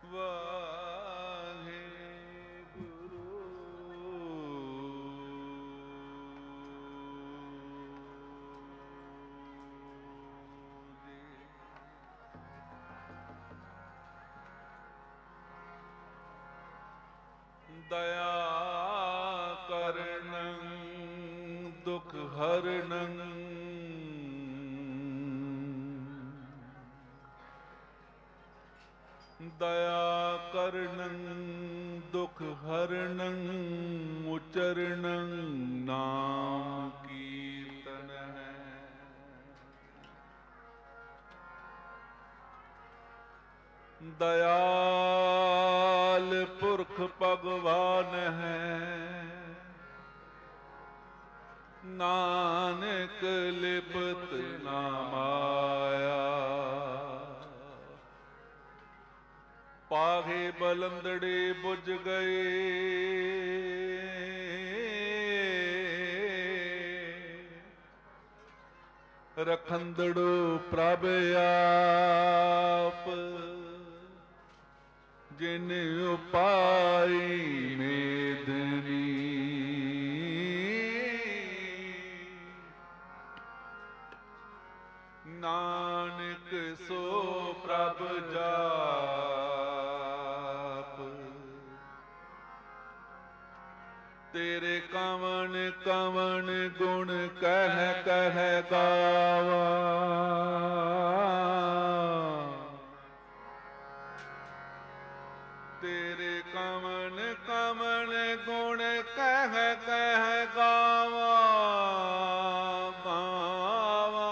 ਵਾਹਿਗੁਰੂ ਜੀ। ਦਇਆ ਕਰਨੰ ਦੁਖ ਹਰਨੰ ਦਇਆ ਕਰਨੰ ਦੁਖ ਹਰਨੰ ਉਚਰਨੰ ਨਾਮ ਕੀਰਤਨ ਹੈ। ਦਇਆਲ ਪੁਰਖ ਭਗਵਾਨ ਹੈ, ਨਾਨਕ ਲਿਪਤ ਨਾ ਮਾਇਆ। ਪਾਹੇ ਬਲੰਦੜੇ ਬੁਝ ਗਏ, ਰਖੰਦੜੋ ਪ੍ਰਭ ਆਪ। ਜਿਨ ਉਪਾਈ ਮੇਦਨੀ, ਨਾਨਕ ਸੋ ਪ੍ਰਭ ਜਾਪ। ਤੇਰੇ ਕਵਣ ਕਵਣ ਗੁਣ ਕਹਿ ਕਹਿ ਗਾਵਾ। ਤੇਰੇ ਕਵਣ ਕਵਣ ਗੁਣ ਕਹਿ ਕਹਿ ਗਾਵਾ ਗਾਵਾ।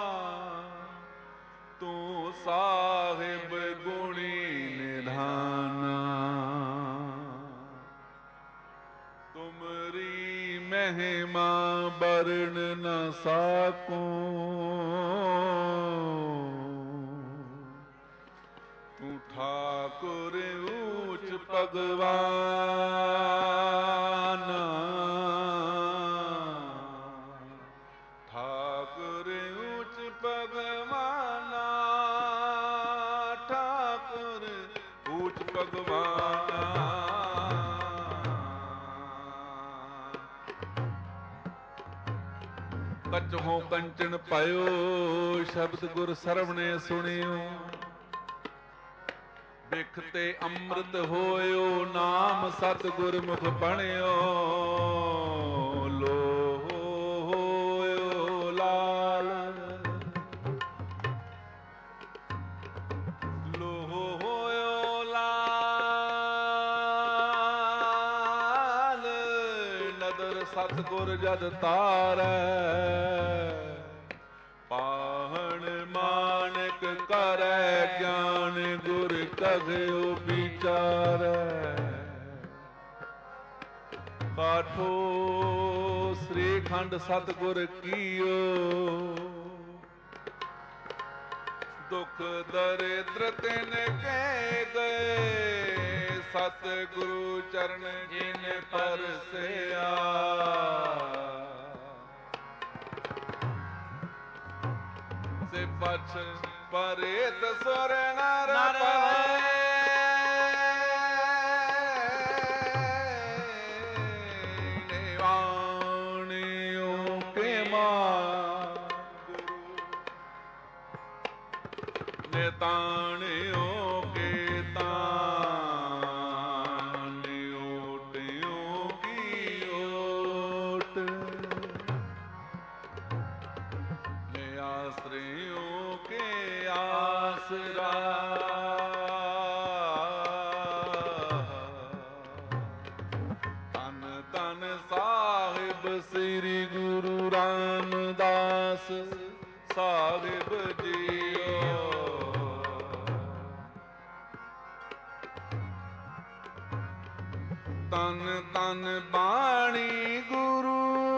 ਤੂੰ ਸਾਹਿਬ ਗੁਣੀ ਨਿਧਾਨਾ, ਤੁਮਰੀ ਮਹਿਮਾ ਬਰਨ ਨ ਸਾਕੂੰ। ਤੂੰ ਠਾਕੁਰ ਊਚ ਭਗਵਾਨ, ਠਾਕੁਰ ਊਚ ਭਗਵਾਨ, ਠਾਕੁਰ ਊਚ ਭਗਵਾਨ। ਕਛੁ ਕੰਚਨ ਪਾਇਓ, ਸ਼ਬਦ ਗੁਰ ਸਰਵਣੇ ਸੁਣਿਓ। ਬਿਖ ਤੇ ਅੰਮ੍ਰਿਤ ਹੋਇਓ, ਨਾਮ ਸਤਿਗੁਰ ਮੁਖ ਬਣਿਓ। ਲੋ ਹੋਇਓ ਲਾਲ, ਲੋ ਹੋਇਓ ਲਾਲ। ਨਦਰ ਸਤਿਗੁਰ ਜਦ ਤਾਰੈ, ਪਾਹਣ ਮਾਨਕ ਕਰੈ ਗਿਆਨ। ਗੁਰ ਕਗਿਓ ਵਿਚਾਰੈ, ਕਾਠੋ ਸ੍ਰੀ ਖੰਡ ਸਤਿਗੁਰ ਕੀਓ। ਦੁਖ ਦਰਿਦ੍ਰ ਤਿਨ ਕੇ ਗਏ, ਸਤਿਗੁਰੂ ਚਰਨ ਜਿਨ ਪਰਸਿਆ। ਸੇ ਪਛ ਪਰੇਤ ਸੁਰ ਨਰ ਪਵੈ, ਨਿਵਾਣਿਓ ਕੇ ਮਾਂ ਗੁਰੂ। ਨਿਤਾਣਿਓ ਕੇ ਤਾਣ, ਓਟਿਓ ਕੀ ਓਟ। ਆਸਰਿਓ ਕੇ ਆਸਰਾ, ਧੰਨ ਧੰਨ ਸਾਹਿਬ ਸ੍ਰੀ ਗੁਰੂ ਰਾਮਦਾਸ ਸਾਹਿਬ ਜੀਓ। ਧੰਨ ਧੰਨ ਬਾਣੀ ਗੁਰੂ,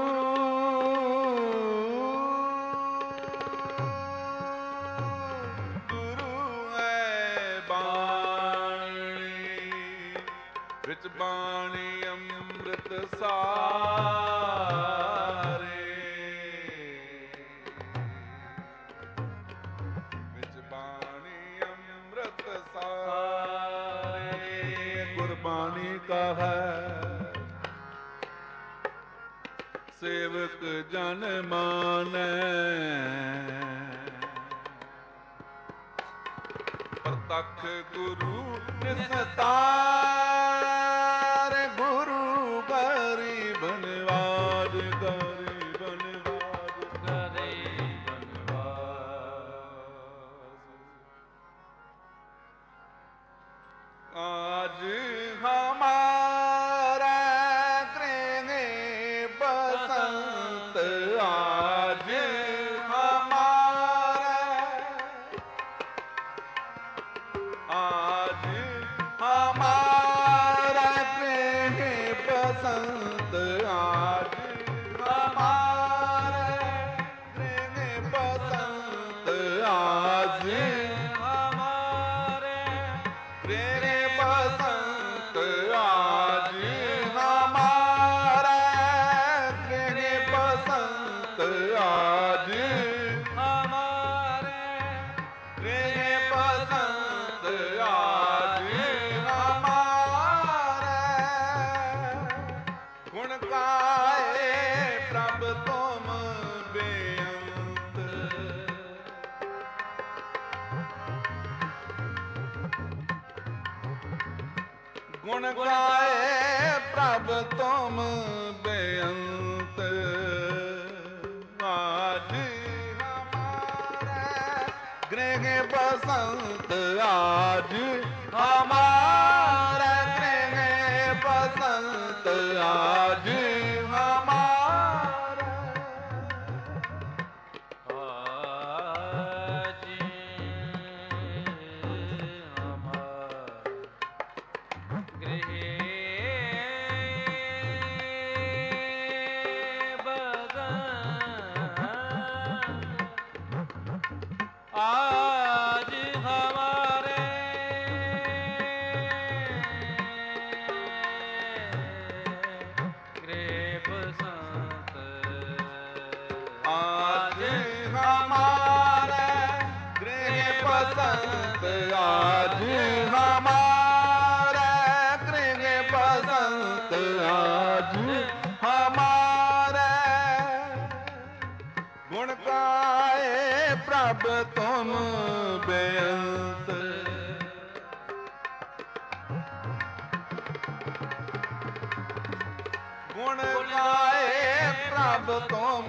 ਵਿੱਚ ਬਾਣੀ ਅੰਮ੍ਰਿਤ ਸਾਰੇ। ਵਿੱਚ ਬਾਣੀ ਅੰਮ੍ਰਿਤ ਸਾਰੇ। बाणी का है। सेवक जन मानै प्रतख गुरु निस्तार। गुरु गरीब निवाज, गरीब निवाज, गरीब निवाज। आज हमारा गृह बसंत, आज आज हमारा गृह बसंत, आज हमारा गृह बसंत, आज हमारे गृह बसंत, आज हमारा गृह बसंत, आज हमारे गृह बसंत, आज हमारे गुण गाए प्रभ तुम बेअंत। गुण गाए प्रभ तुम बेअंत। आज गृह बसंत, आज हमारा गृह बसंत, आज हमारा आज हमारा गृह आज हमारे गृह बसंत, आज हमारा गृह बसंत, आज हमारा गृह बसंत, आज हमारा गुण गाए प्रभ तुम बेअंत। गुण गाए प्रभ तुम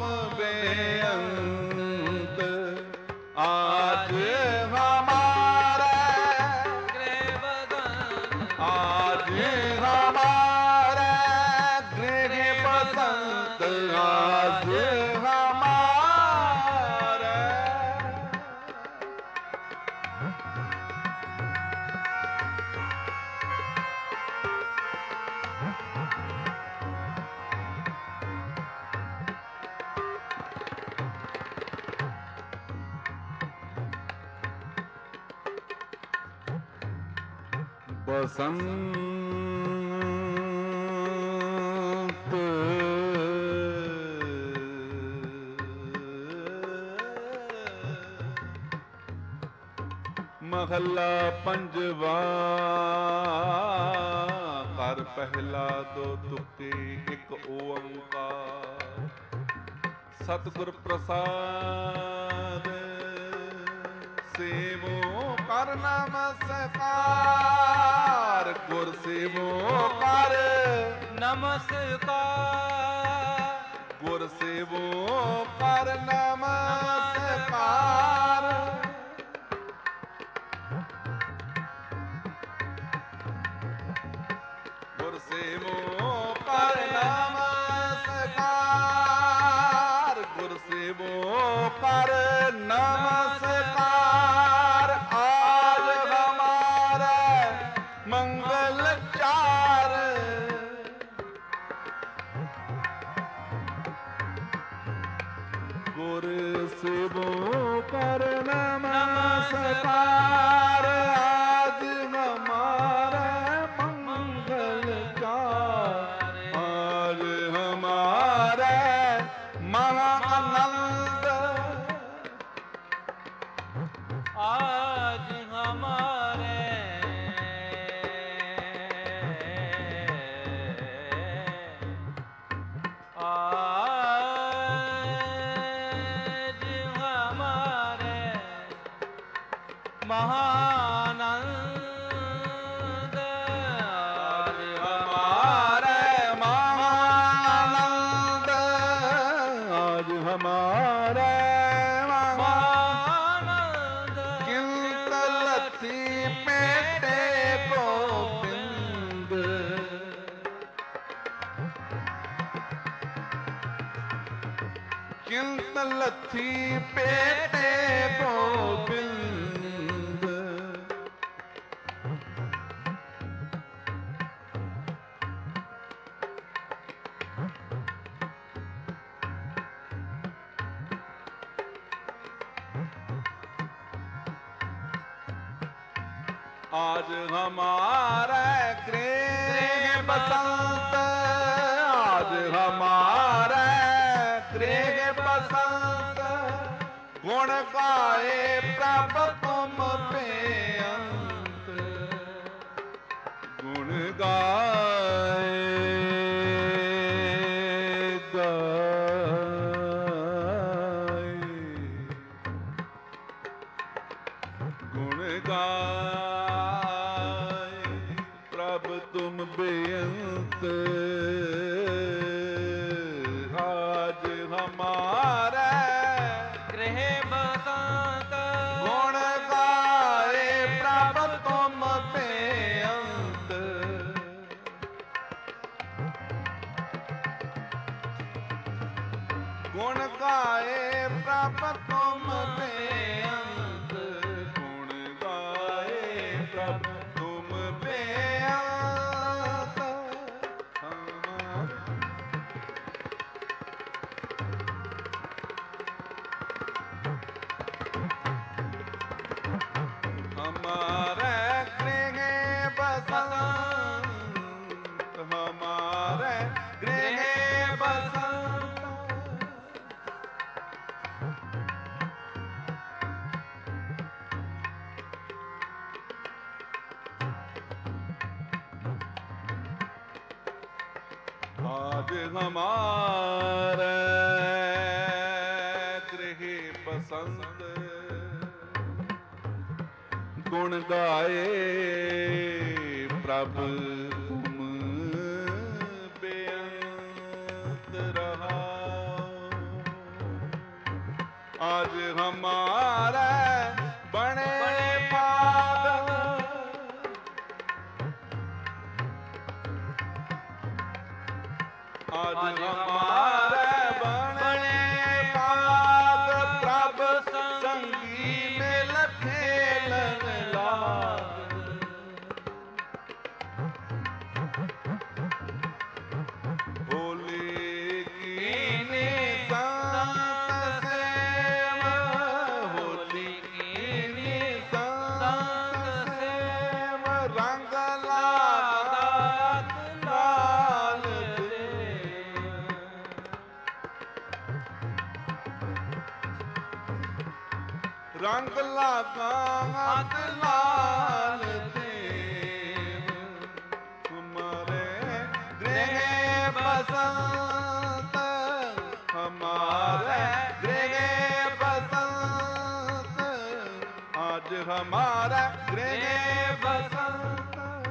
बेअंत। आज हमारा गृह बसंत, आज हमारा गृह बसंत, आज हमारा बसंत महला पंजवा। कर पहला दो तुके एक ओंकार। सतगुर प्रसाद सेवो कर नमस्कार। गुर सेवो कर नमस्कार। गुर सेवो कर नमस्कार। गुर सेवो कर नमस्कार। गुर सेवो कर नमस्कार। आज हमारा मंगल चार। गुर सेवो कर नमस्कार। आज हमारा मंगल चार। आज हमारा महाआनंद। आज हमारे ਮਹਾਨੰਦ ਆਜ ਹਮਾਰੇ ਮਹਾਨੰਦ ਆਜ ਹਮਾਰੇ ਮਹਾਨੰਦ ਕਿੰਤ ਲੱਥੀ ਪੇਟੇ ਗੋਬਿੰਦ ਕਿੰਤ ਲੱਥੀ ਪੇਟੇ ਗੋਬਿੰਦ आज हमारा गृह बसंत आज हमारा गृह बसंत गुण गाए प्रभ तुम बेअंत गुण गाए गाए गुण गाए प्रभ तुम बेअंत आज हमारा ਗ੍ਰਹਿ ਬਸੰਤ गुण गाए प्रभ तुम बेअंत गुण गाए प्रभ तुम बेअंत गुण गाए प्रभ तुम बेअंत हमारे गृह बसंत हमारे गृह बसंत आज हमारे गृह बसंत गुण गाए प्रभ तुम बेअंत रहा आज हमारा बने पाद आज हमारा बने पाद प्रभ संगी में खेलन लाग होली की संत सेवा होली की संत सेवा रंग लागा लाल रंग लागा हाथ लाल देव हमारे गृह बसंत हमारे गृह बसंत आज हमारा गृह बसंत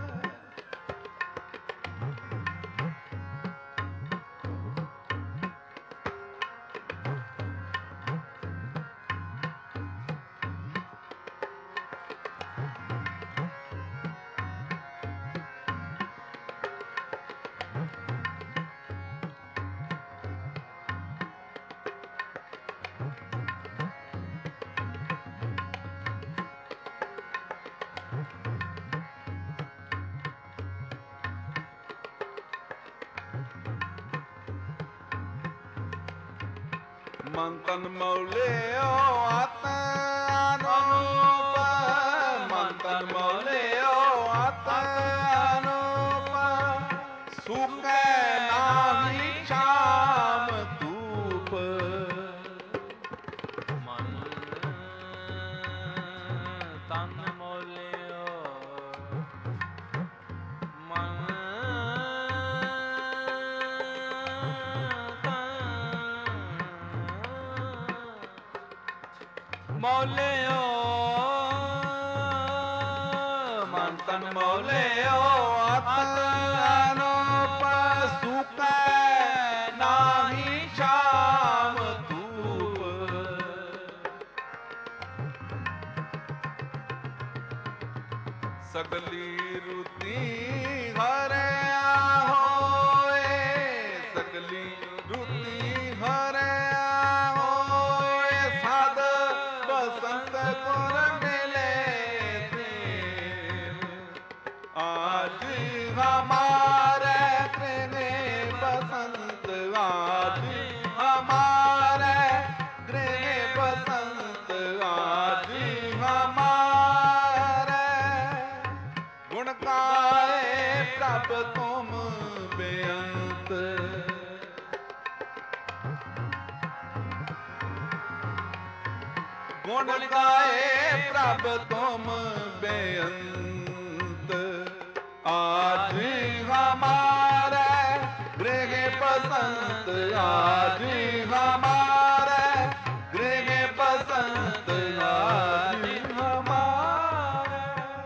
ਮੰਤਨ ਮੌਲਿਓ ਆਤ ਅਨੂਪ ਮੰਤਨ ਮੌਲਿਓ ਆਤ ਅਨੂਪ ਸੁਖੈ ਨਾਹੀ ਸ਼ਾਮ ਧੂਪ ਮਨ ਤਨ ਮੋਲਿਓ ਮਨ ਮੌਲਿਓ ਮੌਲਿਓ ਅਤ ਅਨੂਪ ਸੁਕੈ ਨਾਹੀ ਸ਼ਾਮ ਧੂਪ। ਸਗਲੀ ਰੁਤੀ ਹਰਿਆ ਹੋਏ, ਸਗਲੀ ਰੁਤੀ ਹਰਿਆ ਹੋਏ, ਸਦ ਬਸੰਤ ਗੁਰ ਮਿਲੇ ਦੇਵ। आज हमारे गृह बसंत, आज हमारे गृह बसंत, आज हमारे गुण गाए प्रभ तुम बेअंत। गुण गाए प्रभ तुम बेअंत। आज हमारे गृह बसंत, आज हमारे गृह बसंत, आज हमारे।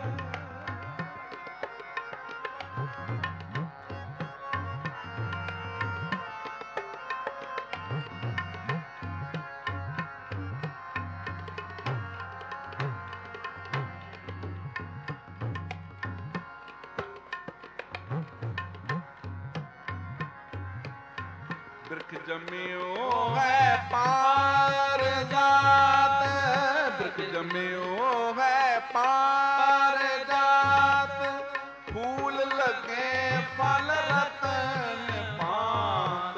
बिरख जमियो है पार जात, बिरख जमियो है पार जात, फूल लगे फल रतन पात।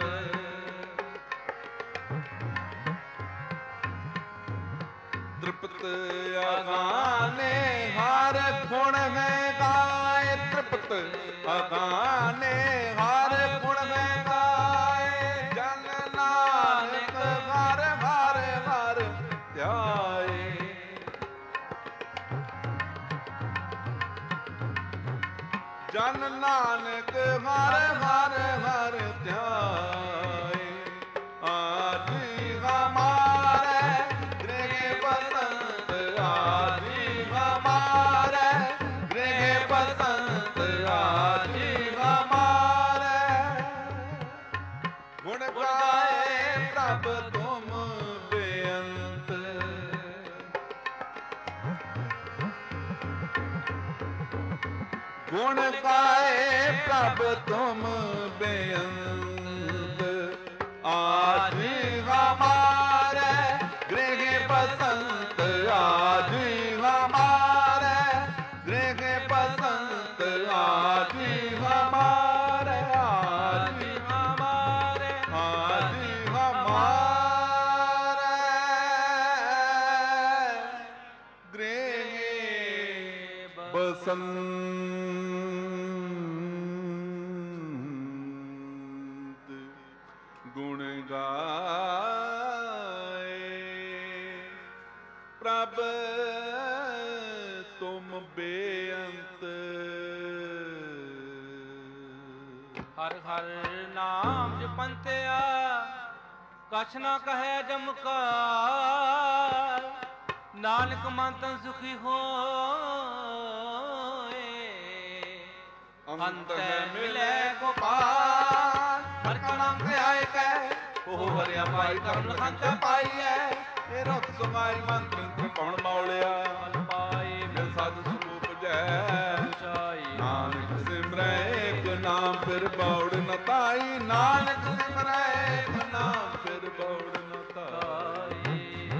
तृप्त अगाने हर गुण है गाय, तृप्त अगाने हर गुण है गाय, जन नानक हर हर हर ध्याए। जन नानक हर हर हर ध्याए। आज हमारे गृह बसंत, आज हमारे गृह बसंत, आज हमारे गुण गाए प्रभ तुम बेअंत। गुण गाए प्रभ तुम बेअंत। आज हमारे गृह बसंत, आज हमारे गृह बसंत, आज हमारे, आज हमारे आज हमारे गृह बसंत। गुण गाए प्रभ तुम बेअंत। हर हर नाम जपंतिया कछ न कहे जमकार, नानक मन तन सुखी होए, अंत है मिले गोपाल। हर का नाम ते आए कै ਉਹ ਹਰਿਆ ਪਾਈ ਕਰਮ ਲਖੰਤ ਪਾਈ ਐ। ਇਹ ਰੁੱਤ ਸੁਮਾਈ ਮੰਤਰ ਕੌਣ ਮੌਲਿਆ, ਪਾਈ ਮਿਲ ਸਦ ਸਰੂਪ ਜੈ। ਚਾਈ ਨਾਨਕ ਸਿਮਰੈ ਏਕ ਨਾਮ ਫਿਰ ਬੌੜ ਨ ਤਾਈ, ਨਾਨਕ ਸਿਮਰੈ ਏਕ ਨਾਮ ਫਿਰ ਬੌੜ ਨ ਤਾਈ।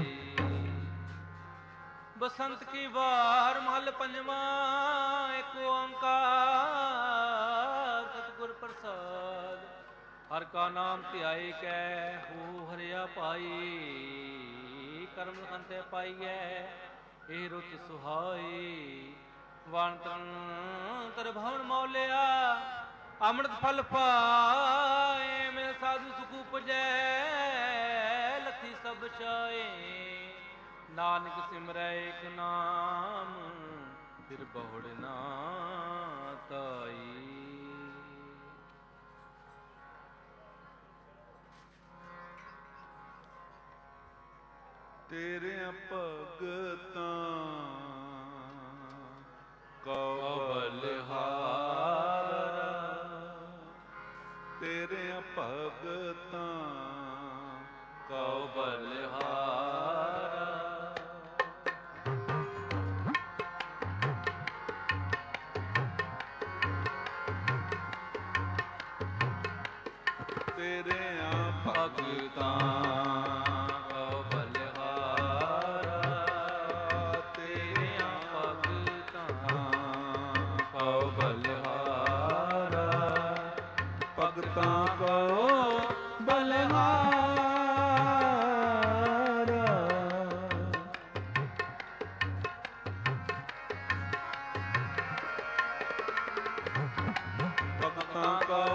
बसंत की बार महल पंजवा, एक ओंकार सतगुर प्रसाद। हर का नाम ध्याई कै हो हरिया पाई, करम लखंते पाईऐ ए रुच सुहाई। वाण तन तर भवन मौलिया, अमृत फल पाए, मैं साधु सुख उपजै, लथी सब चाए। नानक सिमरै एक नाम, फिर बहुड़ ना ताई। ਤੇਰੇ ਭਗਤਾਂ ਕਵਲ ਤੇਰਿਆਂ ਭਗਤਾਂ ਕਉ ਬਲਿਹਾਰਾ ਤੇਰਿਆਂ ਭਗਤਾਂ ਕਉ ਬਲਿਹਾਰਾ ਭਗਤਾਂ ਕੋ ਬਲਿਹਾਰਾ ਭਗਤਾਂ ਕੋ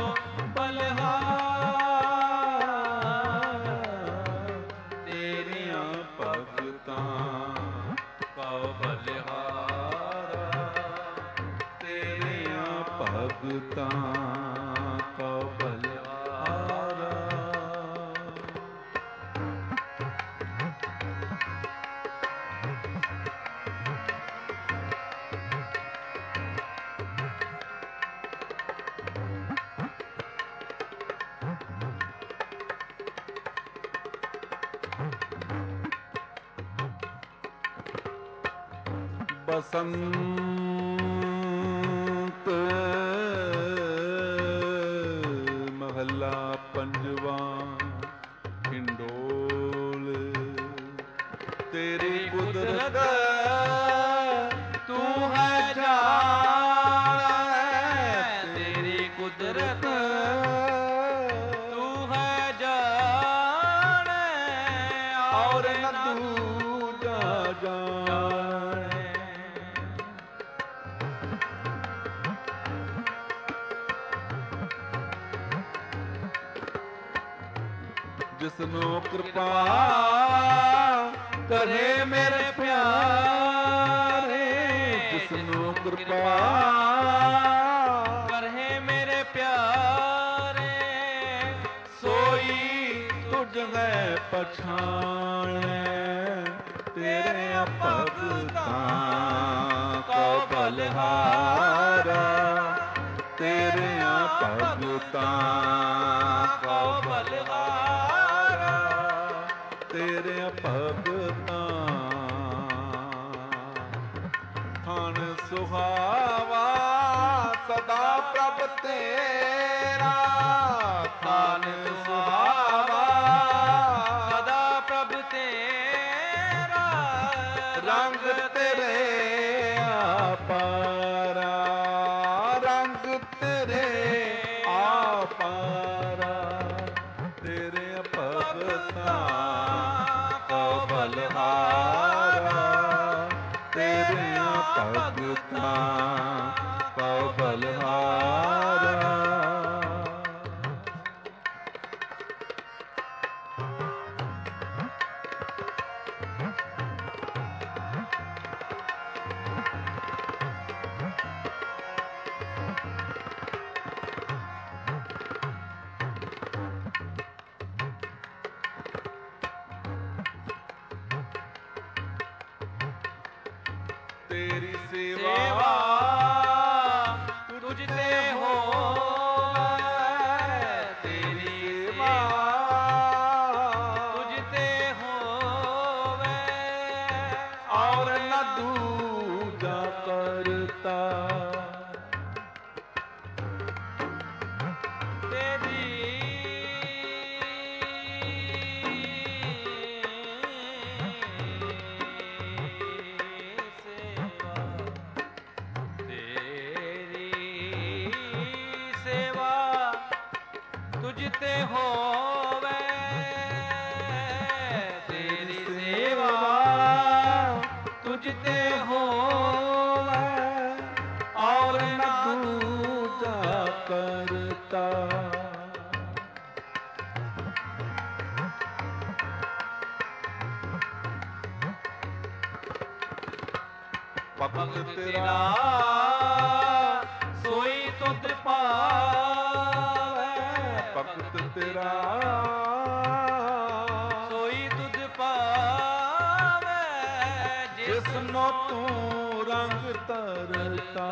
ਬਲਿਹਾਰਾ ਤੇਰਿਆਂ ਭਗਤਾਂ ਕਉ ਬਲਿਹਾਰਾ ਤੇਰਿਆਂ ਭਗਤਾਂ ਕੋ ਬਲਿਹਾਰਾ ਬਸੰਤ ਮਹੱਲਾ ਪੰਜਵਾ ਹਿੰਡੋਲ ਤੇਰੀ ਕੁਦਰਤ ਤੂੰ ਹੈ ਜਾਣੈ ਤੇਰੀ ਕੁਦਰਤ ਤੂੰ ਹੈ ਜਾਣੈ ਔਰ ਨ ਦੂਜਾ ਜਾਣੈ ਜਿਸਨੂੰ ਕਿਰਪਾ ਕਰੇ ਮੇਰੇ ਪਿਆਰੇ ਜਿਸਨੂੰ ਕਿਰਪਾ ਕਰਹਿ ਮੇਰੇ ਪਿਆਰੇ ਸੋਈ ਤੁਝ ਹੈ ਪਛਾਣੈ ਤੇਰੇ ਭਗਤਾਂ ਕੋ ਬਲਿਹਾਰਾ ਤੇਰੇ ਭਗਤਾਂ ਕੋ ਬਲਿਹਾਰਾ ਤੇਰੇ ਭਗਤਾਂ ਥਣ ਸੁਹਾਵਾ ਸਦਾ ਪ੍ਰਭ ਤੇਰਾ ਥਣ ਸੁਹਾਵਾ ਸਦਾ ਪ੍ਰਭ ਤੇਰਾ ਰੰਗ ਤੇਰੇ ਆਪਾਰਾ ਰੰਗ ਤੇਰੇ ਆਪਾਰਾ ਤੇਰੇ ਭਗਤਾਂ ਕੋ ਬਲਿਹਾਰਾ ਤੇਰੇ ਭਗਤਾਂ ਕੋ ਬਲਿਹਾਰਾ ਤੇਰੀ ਸੇਵਾ ਤੁਝ ਤੇ ਹੋਵੇ ਤੇਰੀ ਸੇਵਾ ਤੁਝ ਤੇ ਹੋਵੇ ਔਰ ਨ ਦੂਜਾ ਕਰਤਾ ਤੇਰੀ ਸੇਵਾ ਤੁਝ ਤੇ ਹੋਵੇ ਤੇਰੀ ਸੇਵਾ ਤੁਝ ਤੇ ਹੋਵੇ ਔਰ ਨ ਦੂਜਾ ਕਰਤਾ ਭਗਤ ਤੇਰਾ ਸੋਈ ਤੁਧ ਪਾਵੈ ਭਗਤ ਤੇਰਾ ਸੋਈ ਤੁਧ ਪਾਵੈ ਜਿਸਨੋ ਤੂੰ ਰੰਗ ਤਰਤਾ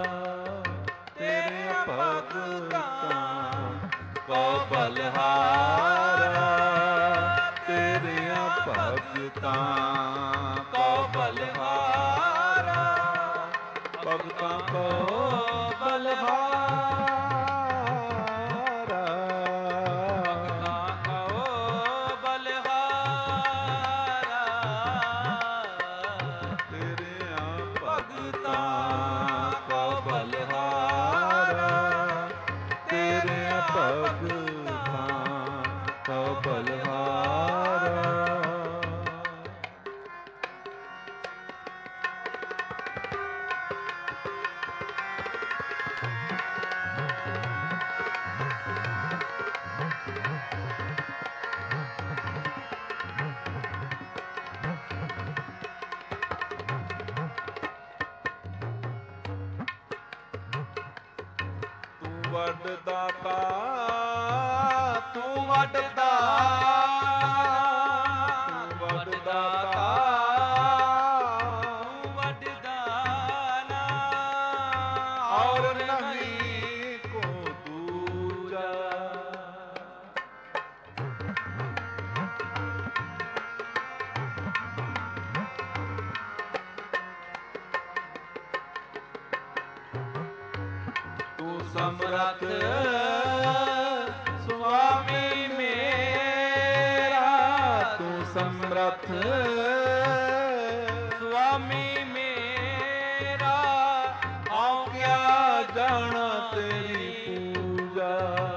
ਤੇਰੇ ਭਗਤਾਂ ਕੋ ਬਲਿਹਾਰਾ ਤੇਰੇ ਭਗਤਾਂ ਕੋ ਬਲਿਹਾਰਾ ਭਗਤਾਂ ਕੋ ਬਲਿਹਾਰਾ ਤੇਰਿਆਂ ਭਗਤਾਂ ਕੋ ਬਲਿਹਾਰਾ, ਤੇਰਿਆਂ ਭਗਤਾਂ ਕੋ ਬਲਿਹਾਰਾ। ਵੱਡ ਦਾਤਾ ਤੂੰ ਵੱਡ ਦਾਤਾ, ਤੂੰ ਵੱਡ ਦਾਤਾ ਤੂੰ ਵੱਡ ਦਾਨਾ, ਔਰ ਨਹੀਂ ਕੋ ਦੂਜਾ। ਤੂੰ ਸਮਰੱਥ ਸੁਆਮੀ ਮੇਰਾ, ਤੂੰ ਸਮਰੱਥ ਸੁਆਮੀ ਮੇਰਾ, ਆਉ ਕਿਆ ਜਾਣਾ ਤੇਰੀ ਪੂਜਾ।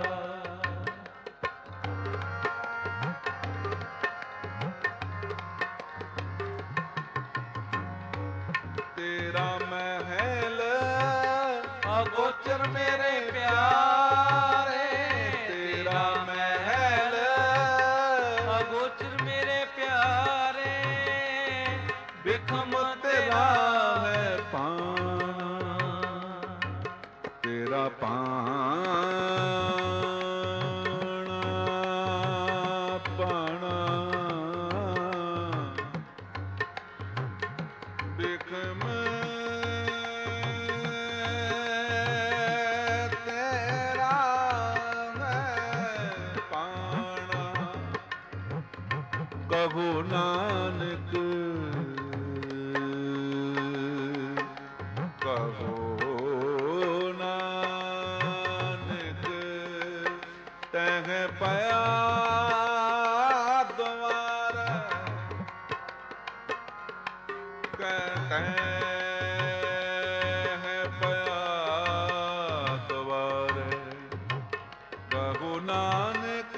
ਤੇਰਾ ਮਹਿਲ ਅਗੋਚਰ ਮੇਰੇ ਪਿਆਰੇ, ਤੇਰਾ ਮਹਿਲ ਅਗੋਚਰ ਮੇਰੇ ਪਿਆਰੇ, ਬਿਖਮ ਤੇਰਾ ਹੈ ਪਾਣਾ, ਤੇਰਾ ਪਾਣਾ ਬਿਖਮ ਤੇਰਾ ਹੈ ਪਾਣਾ। ਕਹੋ ਨਾਨਕ ਕਹੋ ਨਾਨਕ ਤਹਿ ਪਿਆ ਦਵਾਰ, ਕਹਿ ਪਿਆ ਦਵਾਰ। ਕਹੋ ਨਾਨਕ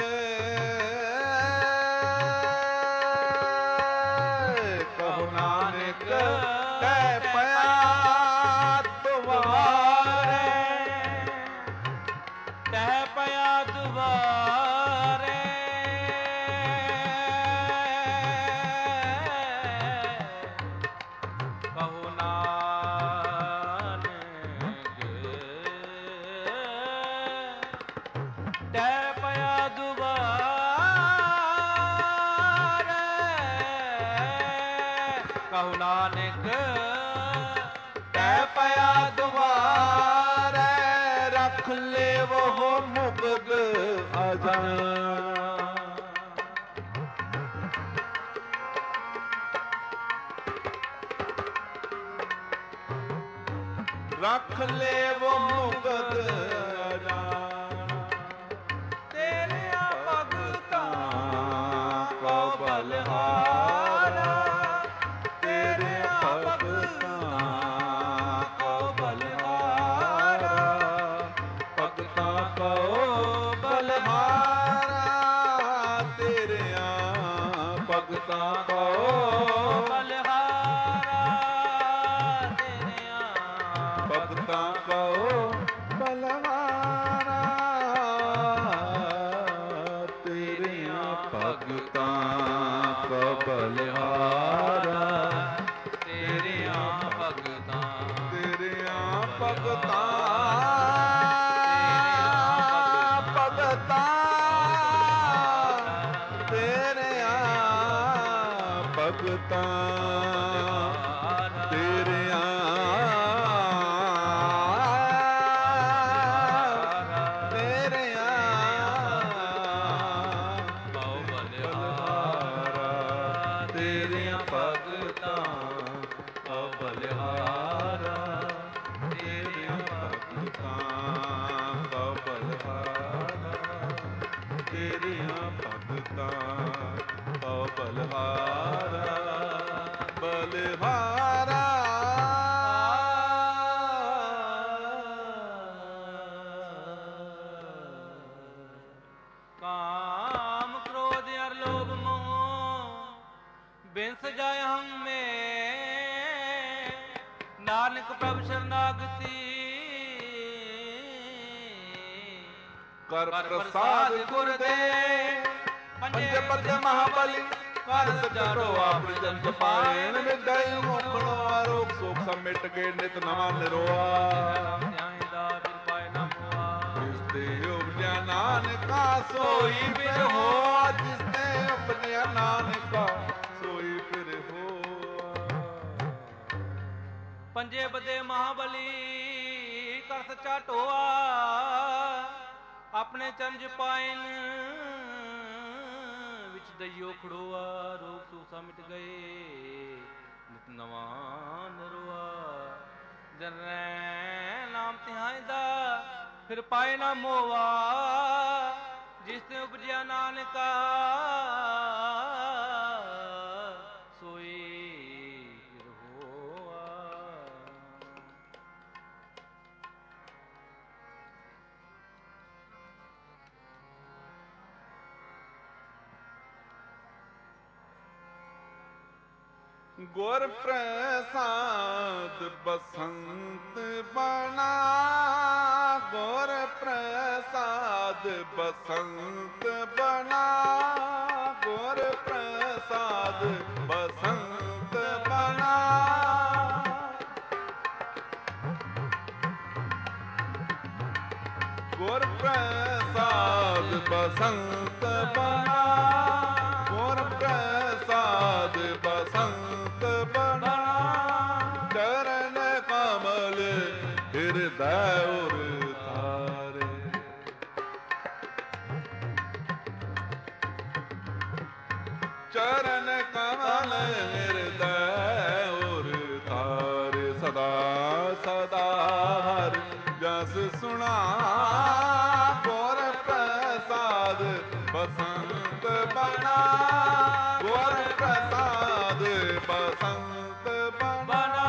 ਕਹੋ ਨਾਨਕ ਕਹਿ ਪਿਆ ਦਵਾਰੇ, ਟਹਿ ਪਿਆ ਦੁਬਾਰੇ। ਕਹੋ ਨਾਨਕ ਟਹਿ ਪਿਆ ਦੁਬਾਰੇ। ਕਹੋ ਨਾਨਕ ਕਹਿ ਪਿਆ ਦੁਆਰੇ, ਰੱਖ ਲੇਵੋ ਮੁਕਤ ਅਜਾਣਾ। ਰੱਖ ਲੇਵੋ ਮੁਕਤ ਅਜਾਣਾ। ਤੇਰਿਆਂ ਭਗਤਾਂ ਕੋ ਬਲਿਹਾਰਾ, ਤੇਰੇ ਭਗਤਾਂ ਕੋ ਬਲਿਹਾਰਾ, ਭਗਤਾਂ ਕੋ ਬਲਿਹਾਰਾ, ਤੇਰਿਆਂ ਭਗਤਾਂ ਕੋ ਬਲਿਹਾਰਾ। ਤੇਰਿਆਂ ਭਗਤਾਂ ਕੋ ਬਲਿਹਾਰਾ, ਤੇਰਿਆਂ ਭਗਤਾਂ ਕੋ ਬਲਿਹਾਰਾ, ਤੇਰਿਆਂ ਭਗਤਾਂ ਤੇਰਿਆਂ ਭਗਤਾਂ ਭਗਤਾਂ ਤੇਰਿਆਂ ਭਗਤਾਂ ਤੇਰਿਆਂ ਬਹੁ ਬਲਿਹਾਰਾ। ਤੇਰਿਆਂ ਭਗਤਾਂ ਬਲਿਹਾਰਾ, ਤੇਰਿਆਂ ਨਾਨਕ ਪ੍ਰਭ ਸ਼ਰਨਾਗਤੀ ਕਰ ਪ੍ਰਸਾਦ ਗੁਰ ਦੇ ਪੰਜੇ ਪਦ ਮਹਾਬਲੀ ਕਰ ਸਚਾਰੋ ਆਪ ਜੰਤ ਪਾਇਣ ਵਿਦਿਆ ਮੋਖਣੋ ਆਰੋਗ ਸੋਖ ਸਭ ਮਿਟ ਕੇ ਨਿਤ ਨਵਾਂ ਨਿਰੋਆ ਧਿਆਇਦਾ ਫਿਰ ਪਾਇ ਨਾ ਹੋਆ ਜਿਸ ਤੇ ਉਪਜਿਆ ਨਾਨਕਾ ਸੋਈ ਫਿਰ ਹੋਆ ਜਿਸ ਤੇ ਉਪਜਿਆ ਨਾਨਕਾ ਸੋਈ ਫਿਰ ਹੋਆ ਪੰਜੇ ਬਦੇ ਮਹਾਬਲੀ ਕਰ ਸੱਚਾ ਢੋਆ ਆਪਣੇ ਚੰਜ ਪਾਇਨ ਵਿੱਚ ਦਈਓ ਖੜੋਆ ਰੋਗ ਸੂਸਾ ਮਿਟ ਗਏ ਨਿਤ ਨਵਾਂ ਨਰੋਆ ਜਨੈ ਨਾਮ ਧਿਆਇਦਾ ਫਿਰ ਪਾਏ ਨਾ ਮੋਵਾ ਜਿਸ ਤੇ ਉਪਜਿਆ ਨਾਨਕਾ ਸੋਈ ਫਿਰ ਹੋਆ ਗੁਰ ਪ੍ਰਸਾਦ ਬਸੰਤ ਬਣਾ ਗੁਰ ਪ੍ਰਸਾਦ ਬਸੰਤ ਬਣਾ ਗੁਰ ਪ੍ਰਸਾਦ ਬਸੰਤ ਬਣਾ ਗੁਰ ਪ੍ਰਸਾਦ ਬਸੰਤ ਬਣਾ ਗੁਰ ਪ੍ਰਸਾਦ ਬਸੰਤ ਬਣਾ ਚਰਨ ਕਮਲ ਹਿਰਦੈ ਉਰ ਧਾਰੇ ਚਰਨ ਕਮਲ ਹਿਰਦੈ ਉਰ ਧਾਰੇ ਸਦਾ ਸਦਾ ਹਰਿ ਜਸ ਸੁਣਾ ਗੁਰ ਪ੍ਰਸਾਦ ਬਸੰਤ ਬਣਾ ਗੁਰ ਪ੍ਰਸਾਦ ਬਸੰਤ ਬਣਾ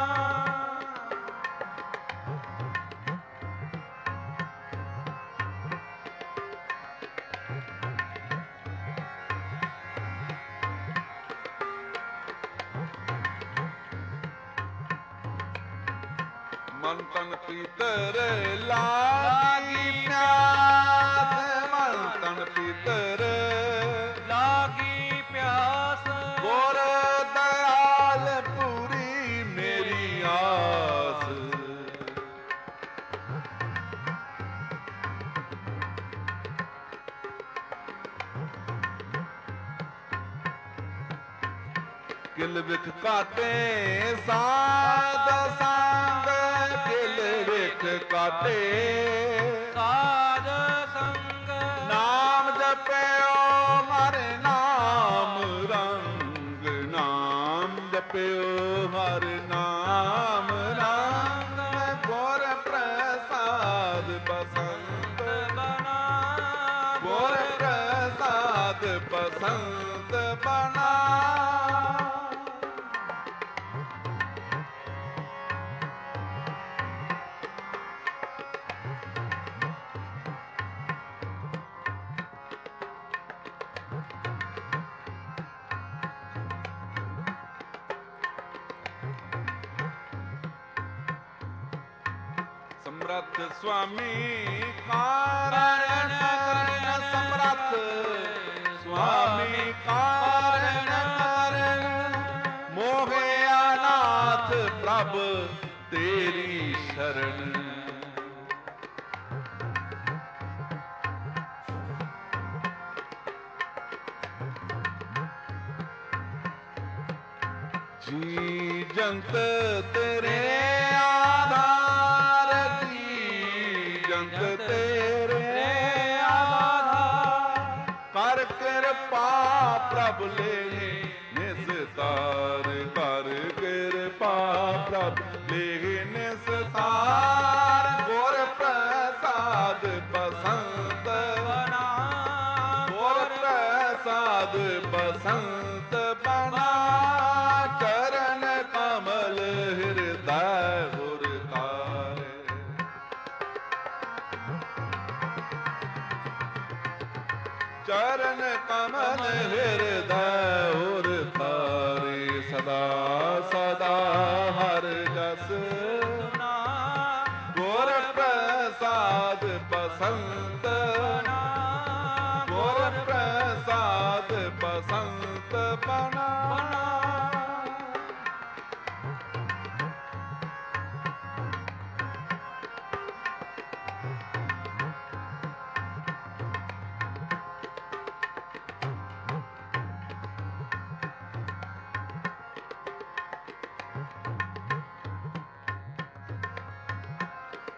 ਮਨ ਤਨ ਪੀਤਰ ਲਾਗੀ ਪਿਆਸ ਮਨ ਤਨ ਪੀਤਰ ਲਾਗੀ ਪਿਆਸ ਗੁਰ ਦਇਆਲ ਪੂਰੀ ਮੇਰੀ ਆਸ ਕਿਲ ਵਿਖ ਕਾਟੇ ਸਾਧ ਸੰਗ ਕਿਲ ਵਿਖ ਕਾਟੇ ਸਾਧ ਸੰਗ ਨਾਮ ਜਪਿਓ ਹਰ ਨਾਮ ਰੰਗ ਨਾਮ ਜਪਿਓ ਹਰ ਨਾਮ ਰੰਗ ਗੁਰ ਪ੍ਰਸਾਦ ਬਸੰਤ ਬਣਾ ਗੁਰ ਪ੍ਰਸਾਦ ਬਸੰਤ ਬਣਾ ਸਮਰੱਥ ਸੁਆਮੀ ਕਾਰਣ ਕਰਨ ਸਮਰੱਥ ਸੁਆਮੀ ਕਾਰਣ ਕਰਨ ਮੋਹਿਆ ਨਾਥ ਪ੍ਰਭ ਤੇਰੀ ਸ਼ਰਨ ਜੀ ਜੰਤ ਤੇਰੇ ਆਧਾਰ ਜੀ ਜੰਤ ਤੇਰੇ ਆਧਾਰ ਕਰ ਕਿਰਪਾ ਪ੍ਰਭ ਲੈ ਨਿਸਤਾਰ ਕਰ ਕਿਰਪਾ ਪ੍ਰਭ ਲੈ ਨਿਸਤਾਰ ਗੁਰ ਪ੍ਰਸਾਦ ਬਸੰਤ ਬਣਾ ਗੁਰ ਪ੍ਰਸਾਦ ਬਸੰਤ ਬਣਾ ਚਰਨ ਕਮਲ ਹਿਰਦੈ ਗੁਰ ਧਾਰੇ ਚਰਨ ਕਮਲ ਹਿਰਦੈ ਗੁਰ ਧਾਰੇ ਸਦਾ ਸਦਾ ਹਰਿ ਜਸ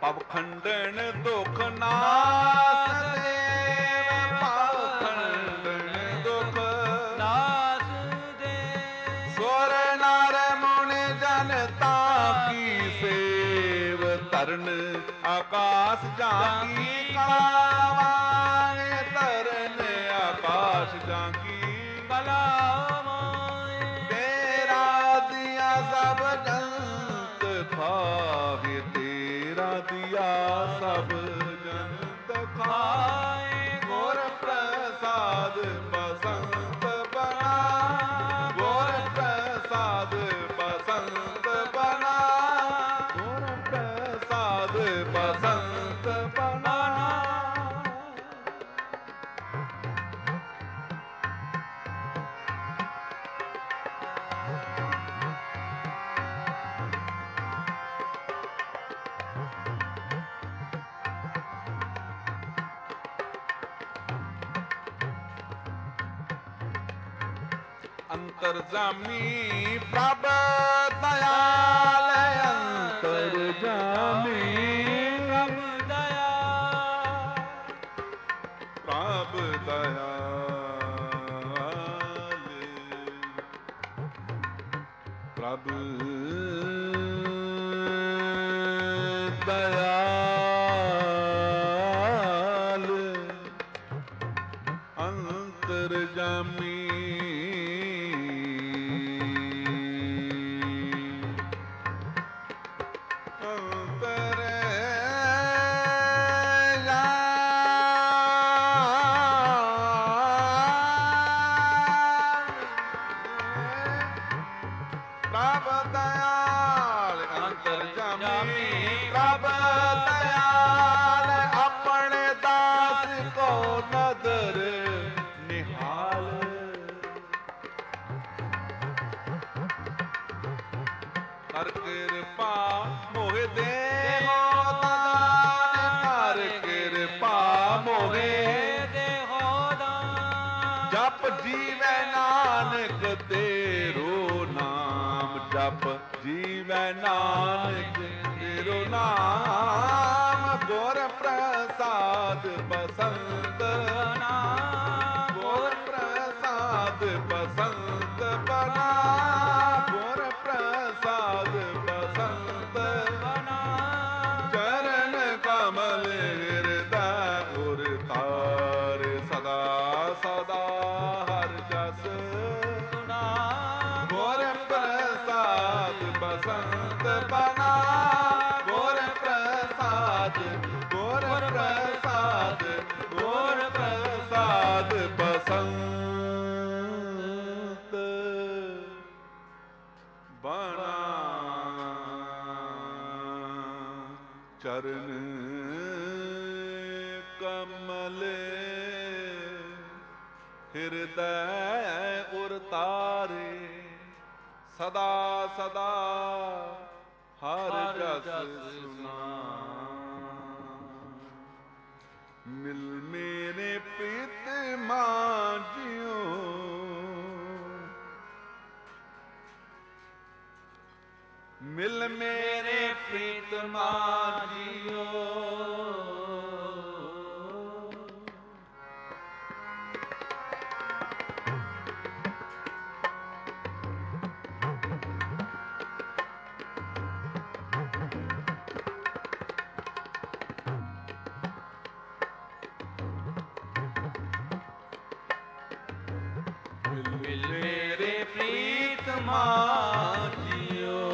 ਪਵ ਖੰਡਨ ਦੁਖ ਨਾਸ ਦੇਵ, ਪਵ ਖੰਡਨ ਦੁਖ ਨਾਸ ਦੇ। ਸੁਰ ਨਰ ਮੁਨਿ ਜਨਤਾ ਕੀ ਸੇਵ, ਧਰਨ ਆਕਾਸ਼ ਜਾਂਗੀ ਕਲਾਵਾਂ, ਧਰਨ ਆਕਾਸ਼ ਜਾਂਗੀ ਕਲਾਵਾਂ। ਤੇਰਾ ਦਿਆ ਸਭ ਜੰਤ ਖਾਵੇ, ਤੇਰਾ ਦਿਆ ਸਭ ਜੰਤ ਖਾਏ। ਗੁਰ ਪ੍ਰਸਾਦ ਬਸੰਤ ਬਨਾ, ਗੁਰ ਪ੍ਰਸਾਦ ਬਸੰਤ ਬਨਾ, ਗੁਰ ਪ੍ਰਸਾਦ ਬਸੰਤ ਬਨਾ। ਅੰਤਰਜਾਮੀ ਪ੍ਰਭ ਦਇਆਲ, ਅੰਤਰਜਾਮੀ ਪ੍ਰਭ ਦਇਆ, ਪ੍ਰਭ ਦਇਆਲ, ਪ੍ਰਭ ਦਇਆਲ, ਅੰਤਰਜਾਮੀ ਪ੍ਰਭ ਦਇਆਲ, ਅੰਤਰਜਾਮੀ ਪ੍ਰਭ ਦਇਆਲ, ਆਪਣੇ ਦਾਸ ਕੋ ਨਦਰ ਨਿਹਾਲ। ਕਰ ਕਿਰਪਾ ਮੋਹਿ ਦੇਹੋ ਦਾਨ, ਕਰ ਕਿਰਪਾ ਮੋਹਿ ਦੇਹੋ ਦਾਨ। ਜਪ ਜੀਵੈ ਨਾਨਕ ਤੇਰੋ ਨਾਮ, ਜਪ ਜੀਵੈ ਨਾਨਕ ਤੇਰੋ ਨਾਮ। ਗੁਰ ਪ੍ਰਸਾਦ ਬਸੰਤ ਬਨਾ, ਗੁਰ ਪ੍ਰਸਾਦ ਬਸੰਤ ਬਨਾ, ਗੁਰ ਪ੍ਰਸਾਦ ਬਸੰਤ ਬਨਾ। ਚਰਨ ਕਮਲ ਹਿਰਦੈ ਉਰ ਤਾਰ, ਸਦਾ ਸਦਾ ਹਰ ਜਸ ਸੁਨਾ। ਗੁਰ ਪ੍ਰਸਾਦ ਬਸੰਤ ਬਨਾ, ਗੁਰ ਪ੍ਰਸਾਦ, ਗੁਰ ਪ੍ਰਸਾਦ, ਗੁਰ ਪ੍ਰਸਾਦ ਬਸੰਤ ਬਨਾ। ਚਰਨ ਕਮਲ ਹਿਰਦੈ ਉਰ ਤਾਰੇ, ਸਦਾ ਸਦਾ ਹਰ ਜਸ ਸੁਨਾ। ਮਿਲ ਮੇਰੇ ਪ੍ਰੀਤਮਾ ਜਿਉ, ਮਿਲ ਮੇਰੇ ਪ੍ਰੀਤਮਾ ਜਿਉ। ਮਿਲ ਮੇਰੇ ਪ੍ਰੀਤਮਾ ਜੀਓ,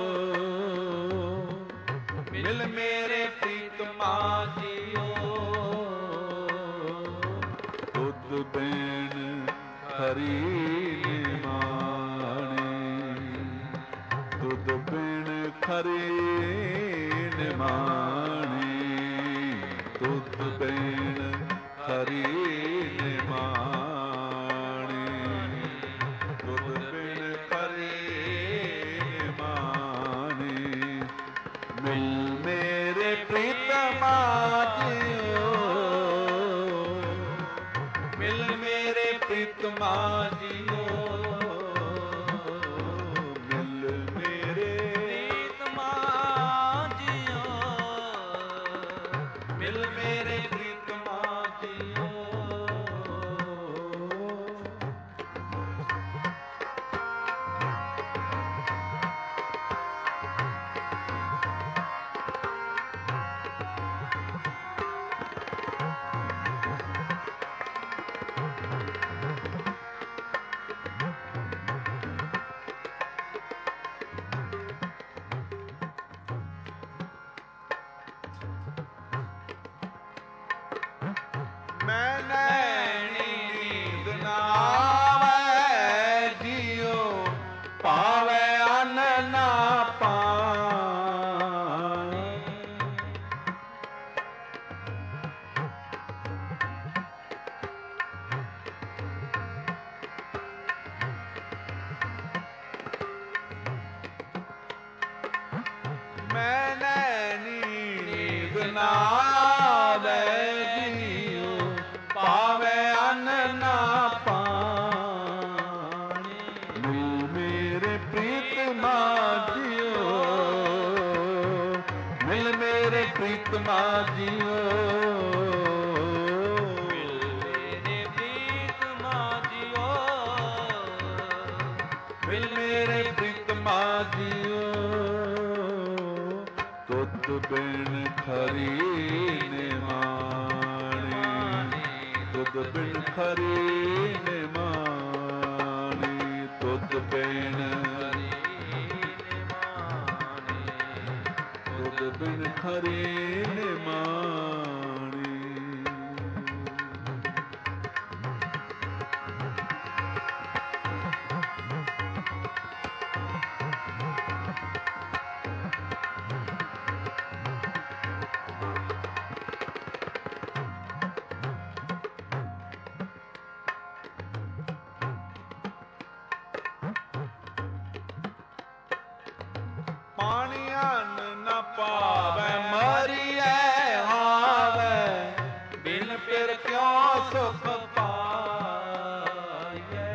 ਮਿਲ ਮੇਰੇ ਪ੍ਰੀਤਮਾ ਜੀਓ। ਦੁੱਧ ਬੈਣ ਹਰੀ ਨਿਮਾਣੀ, ਦੁੱਧ ਬੈਣ ਖਰੀ ਨਿਮਾਣੀ, ਦੁੱਧ ਬੈਣ ਖਰੀ ਨਿਮਾਣੀ, ਦੁੱਧ ਬੈਣ ਖਰੀ ਨਿਮਾਣੀ। ਮਿਲ ਮੇਰੇ ਪ੍ਰੀਤਮਾ ਜੀਓ, ਮਿਲ ਮੇਰੇ ਪ੍ਰੀਤਮਾ ਜੀਓ, ਮਿਲ ਮੇਰੇ ਪ੍ਰੀਤਮਾ ਜੀਓ। ਮੈਂ ਨੈਣੀ ਨੀਂਦ ਨਾ ਆਵੈ ਜੀਉ ਪਾਵੈ ਅੰਨ ਨਾ ਪਾਣੀ। ਮੈਂ ਨੈਣੀ ਨੀਂਦ ਨਾ ਆਵੈ ਜੀਉ ਪਾਵੈ ਅੰਨ ਨਾ ਪਾਣੀ। ਮਿਲ ਮੇਰੇ ਪ੍ਰੀਤਮਾ ਜੀਓ, ਮਿਲ ਮੇਰੇ ਪ੍ਰੀਤਮਾ ਜੀਓ, ਮਿਲ ਮੇਰੇ ਪ੍ਰੀਤਮਾ ਜੀਓ, ਮਿਲ ਮੇਰੇ ਪ੍ਰੀਤਮਾ ਜੀਓ। ਤੁਧ ਬਿਨ ਖਰੀ ਨਿਮਾਣੀ, ਤੁਧ ਬਿਨ ਖਰੀ ਨਿਮਾਣੀ, ਤੁਧ ਬਿਨ ਤੁਧ ਬਿਨ ਖਰੀ ਨਿਮਾਣੀ। ਪਾਣੀ ਅੰਨ ਨ ਪਾਵੈ ਮਰੀਐ ਹਾਵੈ, ਬਿਨ ਪਿਰ ਕਿਉ ਸੁਖ ਪਾਈਐ।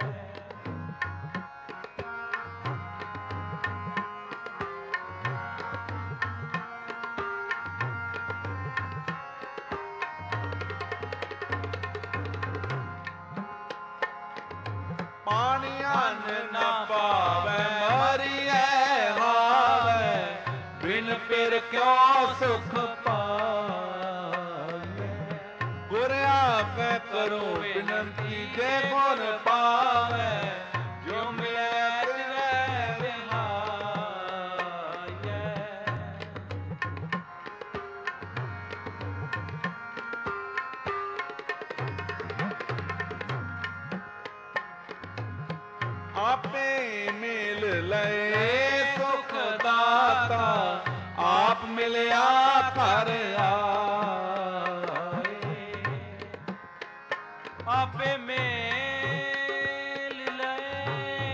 ਪਾਣੀ ਅੰਨ ਨ ਪਾਵੈ ਮਰੀਐ ਹਾਵੈ, ਬਿਨ ਪਿਰ ਕਿਉ ਸੁਖ ਪਾਈਐ। ਗੁਰ ਆਪੈ ਕਰੋ ਬਿਨੰਤੀ ਜੇ ਗੁਰ ਪਾਵੈ, ਜੋ ਮਿਲੈ ਤਿਵੈ ਵਿਹਾਈਐ। ਆਪੇ ਮਿਲ ਲਏ ਸੁਖ ਦਾਤਾ, ਆਪ ਮਿਲਿਆ ਘਰ ਆਏ। ਆਪੇ ਮੇਲ ਲਏ,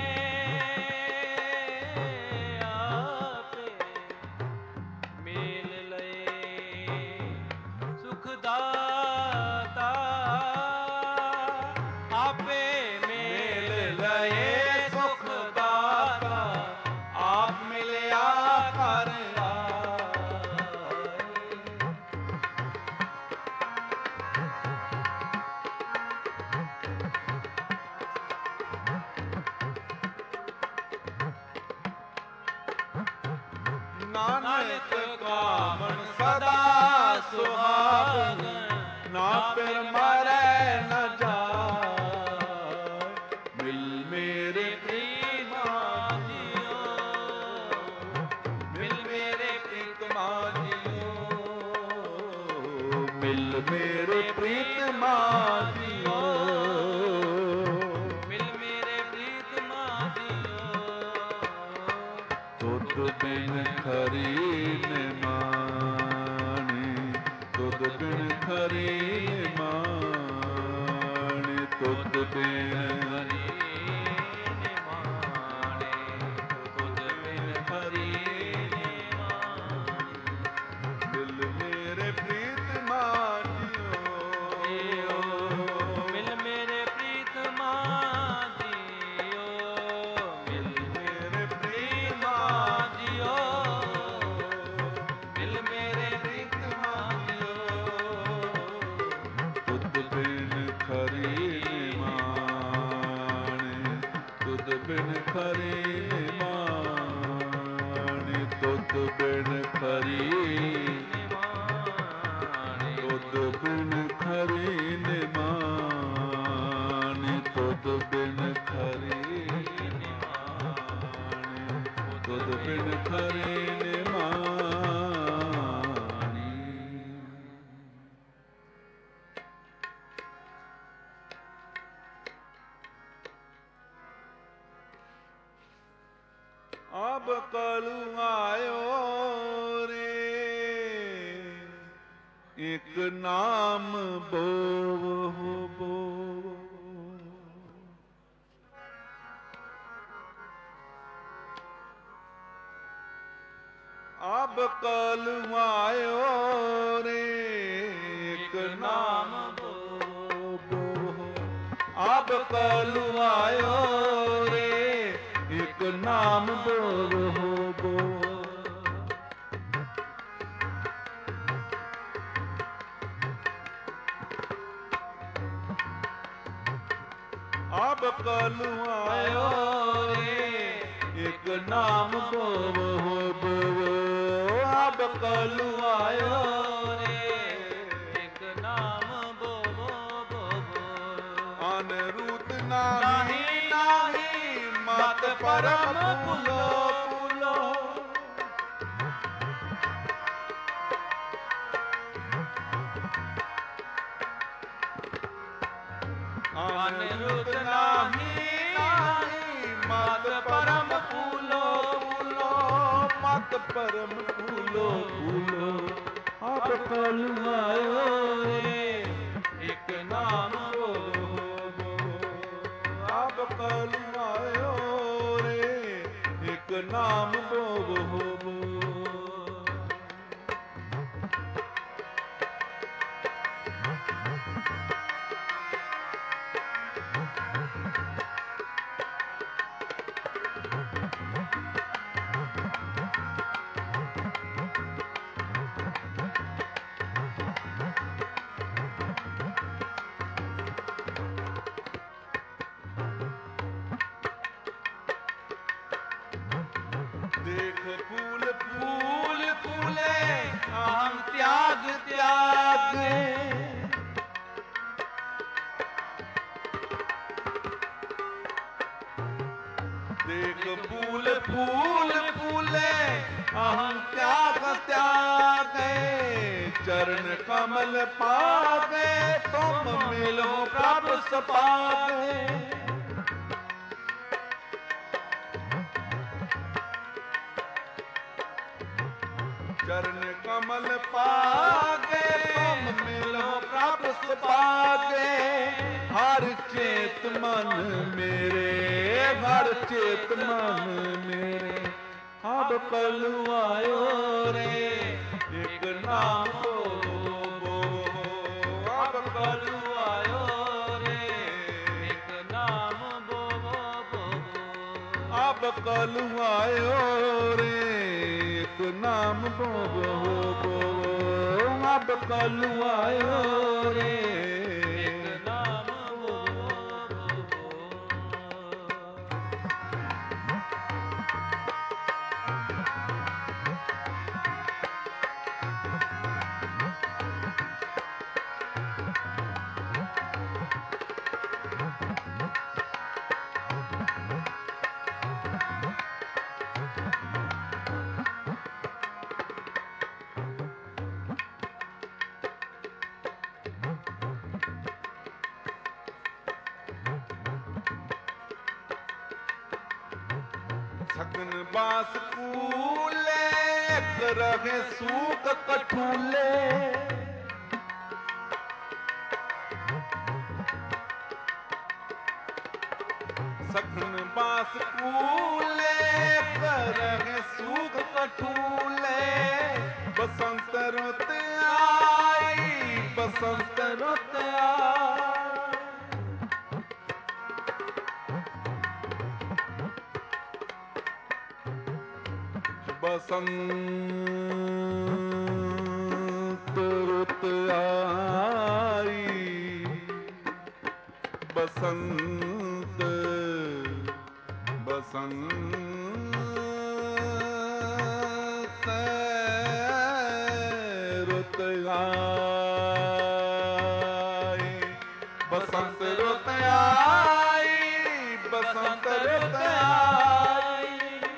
ਆਪੇ ਮੇਲ ਲਏ ਸੁਖ ਦਾਤਾ, ਆਪੇ ਮੇਲ ਲਏ ਸੁਖ ਦਾਤਾ, ਆਪ ਮਿਲਿਆ ਘਰ ਆਏ। ਨਾਨਕ ਕਾਮਣ ਸਦਾ ਸੁਹਾਗਨ, ਨਾ ਪਿਰ ਮਰੈ ਨ ਜਾਇ। ਮਿਲ ਮੇਰੇ ਪ੍ਰੀਤਮਾ ਜੀਓ, ਮਿਲ ਮੇਰੇ ਪ੍ਰੀਤਮਾ ਜੀਓ, ਮਿਲ ਮੇਰੇ ਪ੍ਰੀਤਮਾ ਜੀਓ, ਮਿਲ ਮੇਰੇ ਪ੍ਰੀਤਮਾ ਜੀਓ। ਤੁਧ ਬਿਨ ਖਰੀ ਨਿਮਾਣੀ, ਤੁਧ ਬਿਨ ਖਰੀ ਨਿਮਾਣੀ, ਤੁਧ ਬਿਨ ਹਰੀ ਨਿਮਾਣੀ। ਮਿਲ ਮੇਰੇ ਪ੍ਰੀਤਮਾ ਜੀਓ, ਮਿਲ ਮੇਰੇ ਪ੍ਰੀਤਮਾ ਜੀਓ, ਮਿਲ ਮੇਰੇ ਪ੍ਰੀਤਮਾ ਜੀਓ, ਮਿਲ ਮੇਰੇ ਪ੍ਰੀਤਮਾ ਜੀਓ। ਤੁਧ ਬਿਨ ਖਰੀ ਨਿਮਾਣੀ, एक नाम बोवो बोवो। अब कल आयो रे एक नाम बोवो। अब कल आयो रे एक नाम बोवो बोवो। अब कल आयो रे एक नाम बोवो बोवो। अब कल आयो रे एक नाम बोवो बोवो। अनरूत नाही नाही मत परम पुलो पुलो। अनिरुद्ध नाही नाही मत परम फूलो फूलो। मत परम फूलो फूलो। अब कल आयो रे एक नाम बोवो। अब कल आयो रे एक नाम बोवो बोवो। देख फूल फूल फूले हम त्याग त्यागे। देख फूल फूल फूले अहम त्याग त्यागे। चरण कमल पागे तुम मिलो प्रभु सपागे। चरण कमल पागे तुम मिलो प्रभु सपागे। हर चेत मन मेरे हर चेत मन मेरे। अब कल आयो रे एक नाम बोवो। अब कल आयो रे एक नाम बोवो बोवो। अब कल आयो रे एक नाम बोवो बोवो। अब कल आयो रे एक नाम बोवो बोवो। सगन बास कूले रहे सूख कठूले। सगन बास कूले रहे सूख कठूले। बसंत रुत आई बसंत रुत आई। बसंत रुत आई बसंत बसंत रुत आई। बसंत रुत आई बसंत रुत आई।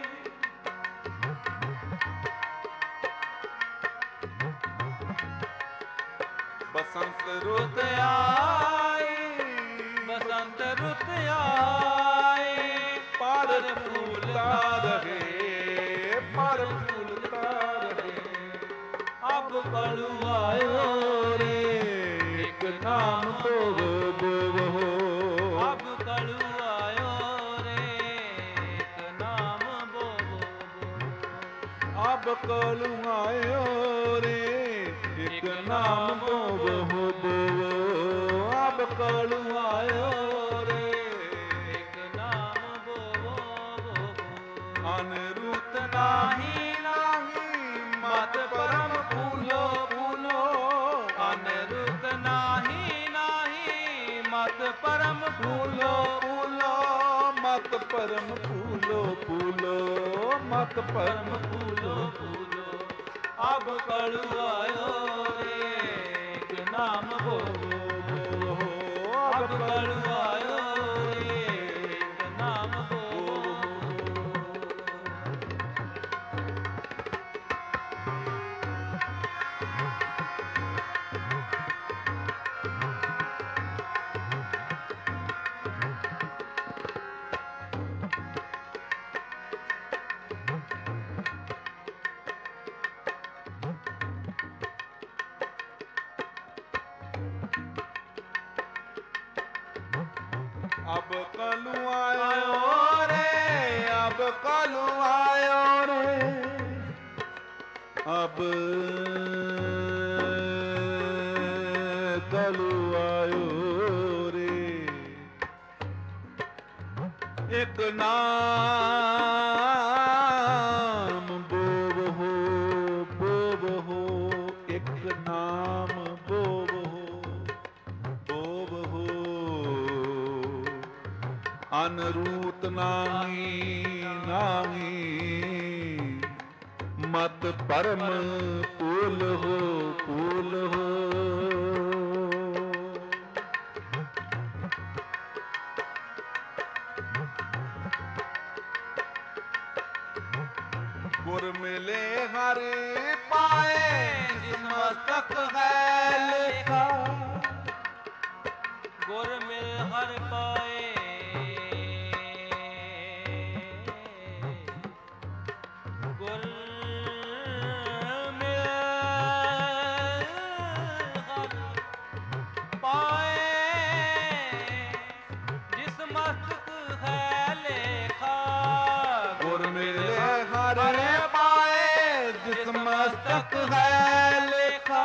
बसंत रुत आई बसंत रुत आई। पर फूलता रहे पर फूलता रहे। ਅਬ ਕਲੂ ਆਇਓ ਰੇ, ਇੱਕ ਨਾਮ ਬੋਵੋ ਬੋਵੋ। ਅਬ ਕਲੂ ਆਇਓ ਰੇ, ਇੱਕ ਨਾਮ ਬੋਵੋ ਬੋਵੋ। ਅਬ ਕਲੂ ਆਇਓ ਰੇ, ਇੱਕ ਨਾਮ ਬੋਵੋ ਬੋਵੋ। ਅਬ ਕਲੂ ਆਇਓ ਰੇ, ਇੱਕ ਨਾਮ ਬੋਵੋ ਬੋਵੋ। ਅਨਰੂਤ ਨਾਹੀ ਨਾਹੀ ਮਤ ਪਰਮ ਫੂਲੋ ਫੂਲੋ। ਅਨਰੁੱਤ ਨਾਹੀ ਨਾਹੀ ਮਤ ਪਰਮ ਫੂਲੋ ਫੂਲੋ ਮਤ ਪਰਮ ਫੂਲੋ ਫੂਲੋ। ਮਤ ਪਰਮ ਫੂਲੋ ਫੂਲੋ। ਅਬ ਕਲੂ ਆਇਓ ਰੇ, ਇੱਕ ਨਾਮ ਬੋਵੋ ਬੋਵੋ। ਅਬ ਕਲੂ ਆਇਓ ਰੇ, ਇੱਕ ਨਾਮ ਬੋਵੋ ਬੋਵੋ। ਅਬ ਕਲੂ ਆਇਓ ਰੇ, ਅਬ ਕਲੂ ਆਇਓ ਰੇ। ਅਬ ਕਲੂ ਆਇਓ ਰੇ, ਇੱਕ ਨਾਮ ਬੋਵੋ ਬੋਵੋ। ਇੱਕ ਨਾਮ ਬੋਵੋ ਬੋਵੋ। ਅਨਰੂਤ ਨਾਹੀ ਨਾਹੀ ਮਤ ਪਰਮ ਫੂਲ ਹੋ ਫੂਲ ਹੋ। ਗੁਰ ਮਿਲੇ ਹਰਿ ਪਾਏ, ਜਿਸ ਮਸਤਕ ਹੈ ਲੇਖਾ। ਗੁਰ ਮਿਲ ਹਰਿ ਪਾਏ, ਗੁਰ ਮਿਲ ਹਰਿ ਪਾਏ, ਜਿਸ ਮਸਤਕ ਹੈ ਲੇਖਾ। ਗੁਰ ਮਿਲੇ ਹਰਿ ਪਾਏ, ਜਿਸ ਮਸਤਕ ਹੈ ਲੇਖਾ।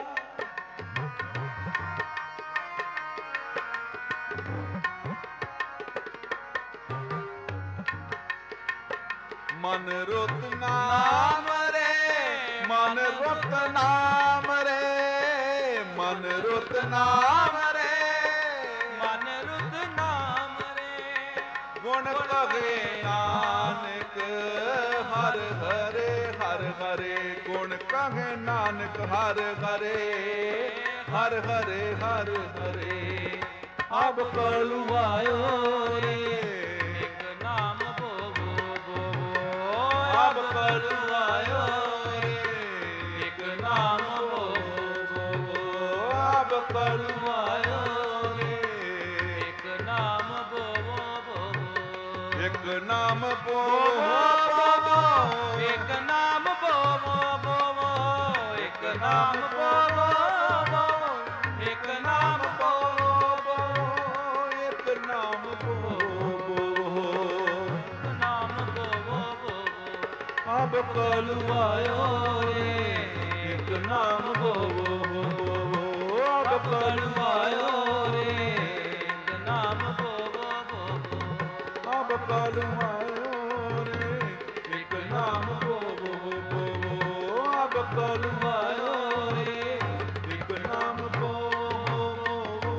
ਮਨ ਰੁਤ ਨਾਮ ਰੇ, ਮਨ ਰੁਤ ਨਾਮ ਰੇ। ਮਨ ਰੁਤ ਨਾਮ ਰੇ, ਮਨ ਰੁੱਤ ਨਾਮ ਰੇ। ਗੁਣ ਕਹੇ ਨਾਨਕ ਹਰ ਹਰੇ ਹਰ ਹਰੇ। ਗੁਣ ਕਹੇ ਨਾਨਕ ਹਰ ਹਰੇ ਹਰ ਹਰੇ ਹਰ ਹਰੇ। ਅਬ ਕਲੂ ਆਇਓ ਰੇ, ਇੱਕ ਨਾਮ ਬੋਵੋ ਬੋਵੋ। ਅਬ ਕਲੂ ਆਇਓ ਰੇ, ਇੱਕ ਨਾਮ ਬੋਵੋ ਬੋਵੋ। ਅਬ ਕਲੂ ਆਇਓ ਰੇ, ਇੱਕ ਨਾਮ ਬੋਵੋ ਬੋਵੋ। ਇੱਕ ਨਾਮ ਬੋਵੋ ਬੋਵੋ। ਇੱਕ ਨਾਮ ਬੋਵੋ ਬੋਵੋ। ਇੱਕ ਨਾਮ ਬੋਵੋ ਬੋਵੋ। ਇੱਕ ਨਾਮ ਬੋਵੋ ਬੋਵੋ। ਇੱਕ ਨਾਮ ਬੋਵੋ ਇੱਕ ਨਾਮ ਬੋਵੋ ਬੋਵੋ। ਅਬ ਕਲੂ ਆਇਓ ਰੇ, ਇੱਕ ਨਾਮ ਬੋਵੋ ਬੋਵੋ। ਅਬ ਕਲੂ ਆਇਓ ਰੇ, ਇੱਕ ਨਾਮ ਬੋਵੋ ਬੋਵੋ। ਅਬ ਕਲੂ ਆਇਓ ਰੇ, ਇੱਕ ਨਾਮ ਬੋਵੋ ਬੋਵੋ। ਅਬ ਕਲੂ ਆਇਓ ਰੇ, ਇੱਕ ਨਾਮ ਬੋਵੋ ਬੋਵੋ।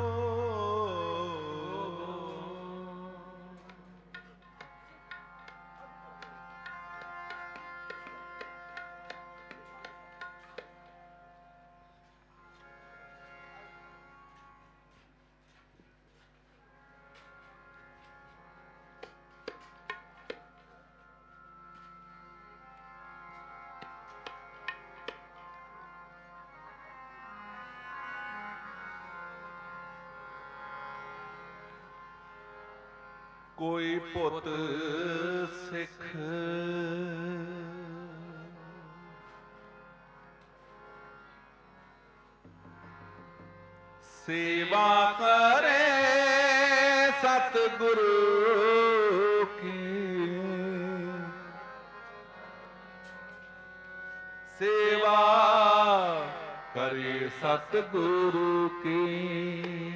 ਕੋਈ ਪੁੱਤ ਸਿੱਖ ਸੇਵਾ ਕਰੇ ਸਤਿਗੁਰੂ ਕੀ, ਸੇਵਾ ਕਰੇ ਸਤਿਗੁਰੂ ਕੀ।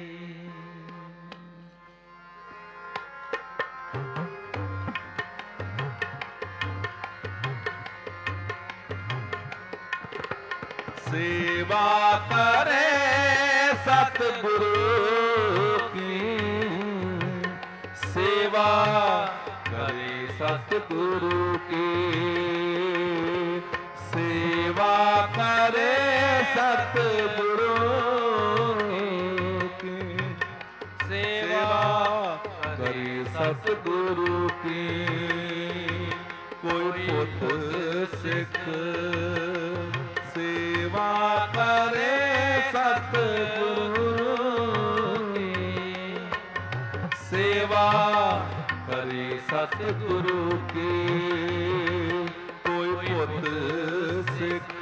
ਸੇਵਾ ਕਰੇ ਸਤਿਗੁਰੂ ਕੀ, ਸੇਵਾ ਕਰੇ ਸਤਿਗੁਰੂ ਕੀ, ਸੇਵਾ ਕਰੇ ਸਤਿਗੁਰੂ ਕੀ, ਸੇਵਾ ਕਰੇ ਸਤਿਗੁਰੂ ਕੀ। ਕੋਈ ਪੁੱਤ ਸਿੱਖ ਸੇਵਾ ਕਰੇ ਸਤਿਗੁਰੂ ਕੀ, ਸੇਵਾ ਕਰੇ ਸਤਿਗੁਰੂ ਕੀ। ਕੋਈ ਪੁੱਤ ਸਿੱਖ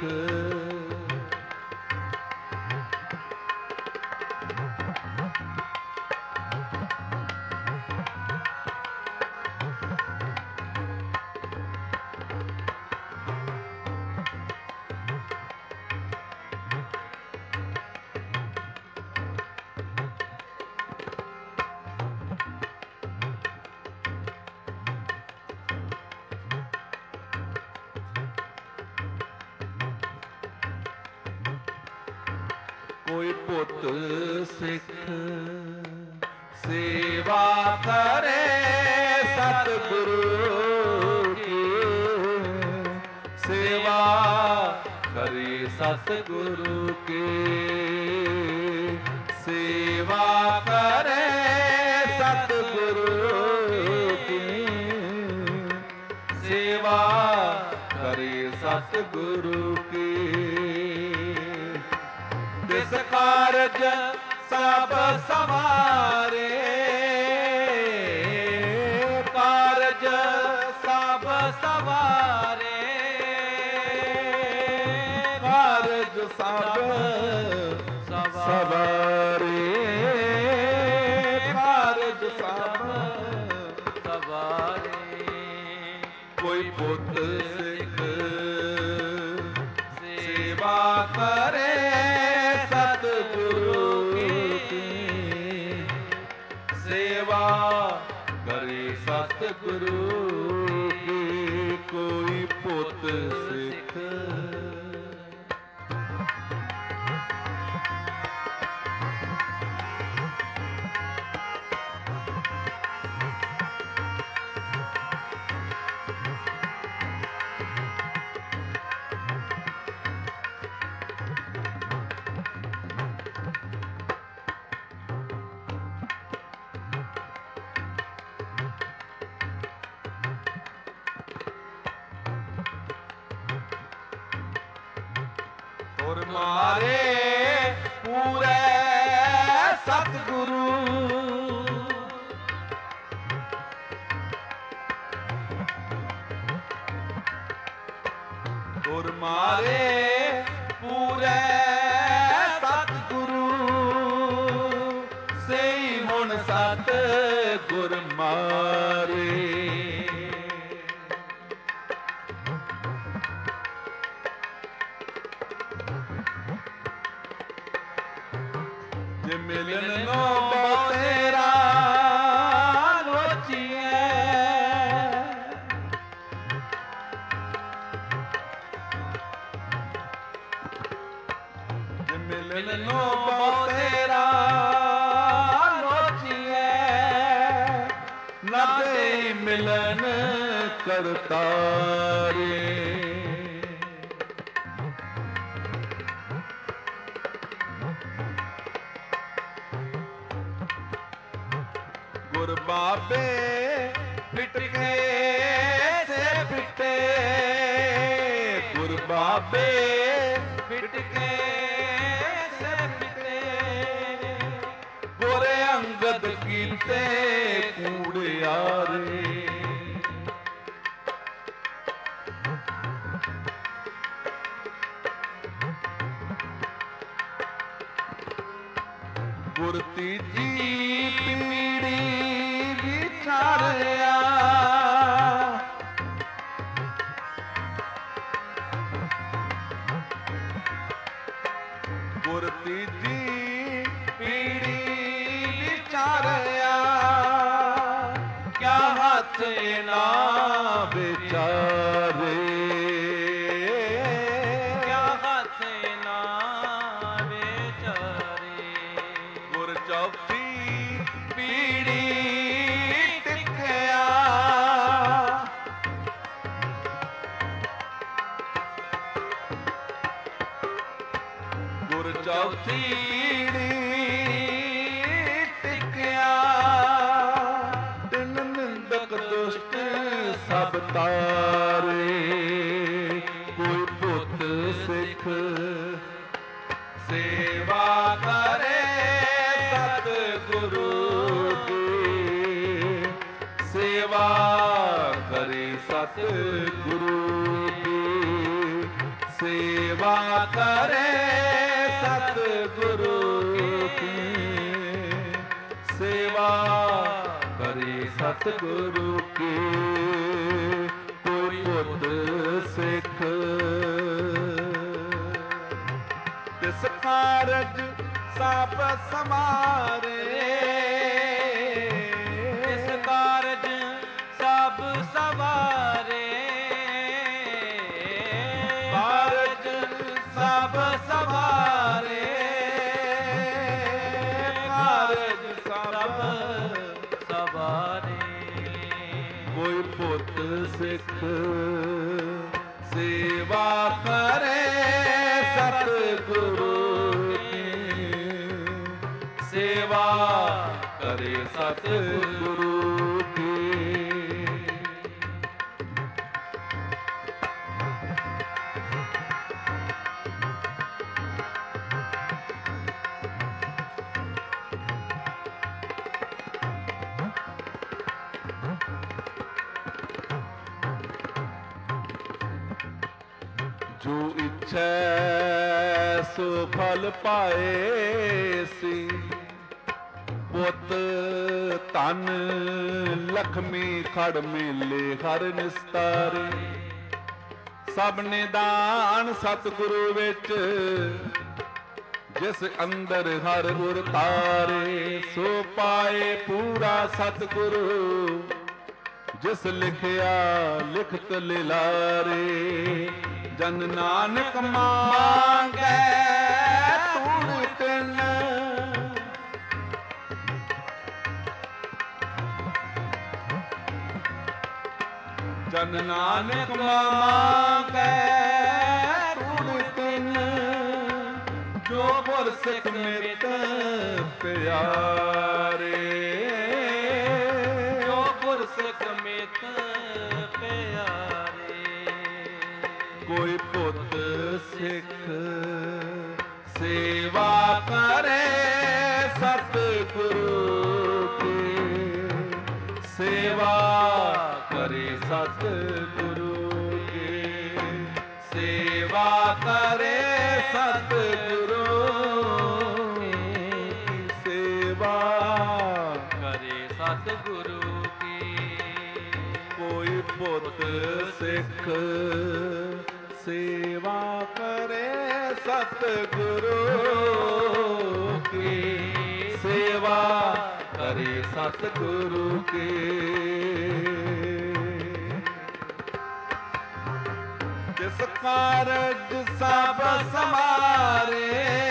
ਕੋਈ ਪੁੱਤ ਸਿੱਖ ਸੇਵਾ ਕਰੇ ਸਤਿਗੁਰੂ ਕੀ, ਸੇਵਾ ਕਰੇ ਸਤਿਗੁਰੂ ਕੀ, ਸੇਵਾ ਕਰੇ ਸਤਿਗੁਰੂ ਕੀ, ਸੇਵਾ ਕਰੇ ਸਤਿਗੁਰੂ ਕੀ। ਤਿਸ ਕਾਰਜ ਸਭ ਸਵਾਰੇ, ਕਾਰਜ ਸਭ ਸਵਾਰੇ, ਕਾਰਜ ਸਭ ਸਵਾਰੇ, ਕਾਰਜ ਸਭ ਸਵਾਰੇ। ਕੋਈ ਪੁੱਤ ਸਿੱਖ ਸੇਵਾ ਕਰੇ ਸਤਿਗੁਰੂ ਕੀ, ਸੇਵਾ ਕਰੇ ਸਤਿਗੁਰੂ ਕੀ। ਕੋਈ ਪੁੱਤ ਸਿੱਖ ਔਰ ਮਾਰੇ ਪੂਰੇ ਸਤਿਗੁਰੂ, ਔਰ ਮਾਰੇ ਪੂਰੇ ਸਤਿਗੁਰੂ, ਸਈ ਹੁਣ ਸਤਿਗੁਰ ਮਾਰੇ। ਜੇ ਮਿਲਨ ਨੋ ਤੇਰਾ ਲੋਚੀਏ, ਜੇ ਮਿਲਨ ਨੋ ਤੇਰਾ ਲੋਚੀਏ, ਨਾ ਦੇ ਮਿਲਨ ਕਰਤਾਰੇ। ਗੁਰ ਬਾਬੇ ਫਿਟ ਕੇ ਸੇ ਫਿਟੇ, ਗੁਰ ਬਾਬੇ ਫਿਟ ਕੇ ਸੇ ਫਿਟੇ, ਗੁਰ ਅੰਗਦ ਕੀਤੇ ਕੂੜਿਆਰੇ। ਗੁਰ ਤੀਜੀ ਪੀੜੀ ਵਿਚਾਰਿਆ ਗੁਰ ਤੀਜੀ ਪੀੜੀ ਵਿਚਾਰਿਆ ਕਿਆ ਹੱਥ ਨਾ ਵਿਚਾਰੇ ਕਿਆ ਹੱਥ ਨਾ ਵਿਚਾਰੇ ਗੁਰ ਚੌਥੀ ਪੀੜੀ ਟਿਕਿਆ ਗੁਰ ਚੌਥੀ ਪੀੜੀ ਟਿਕਿਆ ਤਿੰਨ ਨਿੰਦਕ ਦੁਸ਼ਟ ਸਭ ਤਾਰੇ ਕੋਈ ਪੁੱਤ ਸਿੱਖ ਸੇਵਾ ਕਰੇ ਸਤਿਗੁਰੂ ਦੀ ਸੇਵਾ ਕਰੇ ਸਤਿਗੁਰੂ ਦੀ ਸੇਵਾ ਕਰੇ ਸਤਿਗੁਰੂ ਕੀ ਸੇਵਾ ਕਰੇ ਸਤਿਗੁਰੂ ਕੀ ਕੋਈ ਪੁੱਤ ਸਿੱਖ ਤਿਸ ਕਾਰਜ ਸਭ ਸਮਾਰੇ ਇਸ ਕਾਰਜ ਸਭ ਸਵਾਰੇ ਕਾਰਜ ਸਭ ਸਵਾਰੇ ਕਾਰਜ ਸਭ ਸਵਾਰੇ ਕੋਈ ਪੁੱਤ ਸਿੱਖ ਸੇਵਾ ਕਰੇ ਸਤਿਗੁਰੂ ਕੀ ਸੇਵਾ ਕਰੇ ਸਤਿਗੁਰੂ ਕੀ ਜੋ ਇੱਛੈ ਸੋ ਫਲ ਪਾਏ ਸੀ ਪੁੱਤ ਧਨ ਲਖਮੀ ਖੜ ਮੇਲੇ ਹਰ ਨਿਸਤਾਰੇ ਸਭ ਨੇ ਦਾਨ ਸਤਿਗੁਰੂ ਵਿੱਚ ਜਿਸ ਅੰਦਰ ਹਰ ਗੁਰ ਤਾਰੇ ਸੋ ਪਾਏ ਪੂਰਾ ਸਤਿਗੁਰੂ ਜਿਸ ਲਿਖਿਆ ਲਿਖਤ ਲਿਲਾਰੇ ਜਨ ਨਾਨਕ ਮੰਗੈ ਤੂੜ ਤਿਨ ਜਨ ਨਾਨਕ ਮੰਗੈ ਤੂੜ ਤਿਨ ਜੋ ਪੁਰ ਸਿੱਖ ਮਿਤ ਪਿਆਰੇ ਜੋ ਪੁਰ ਸਿੱਖ ਮਿਤ ਪਿਆਰੇ ਕੋਈ ਪੁੱਤ ਸਿੱਖ ਸੇਵਾ ਕਰੇ ਸਤਿਗੁਰੂ ਕੀ ਸੇਵਾ ਕਰੇ ਸਤਿਗੁਰੂ ਕੀ ਸੇਵਾ ਕਰੇ ਸਤਿਗੁਰੂ ਕੀ ਸੇਵਾ ਕਰੇ ਸਤਿਗੁਰੂ ਕੀ ਕੋਈ ਪੁੱਤ ਸਿੱਖ ਸੇਵਾ ਕਰੇ ਸਤਿਗੁਰੂ ਕੀ ਸੇਵਾ ਕਰੇ ਸਤਿਗੁਰੂ ਕੀ ਜਿਸ ਕਾਰਜ ਸਭ ਸਮਾਰੇ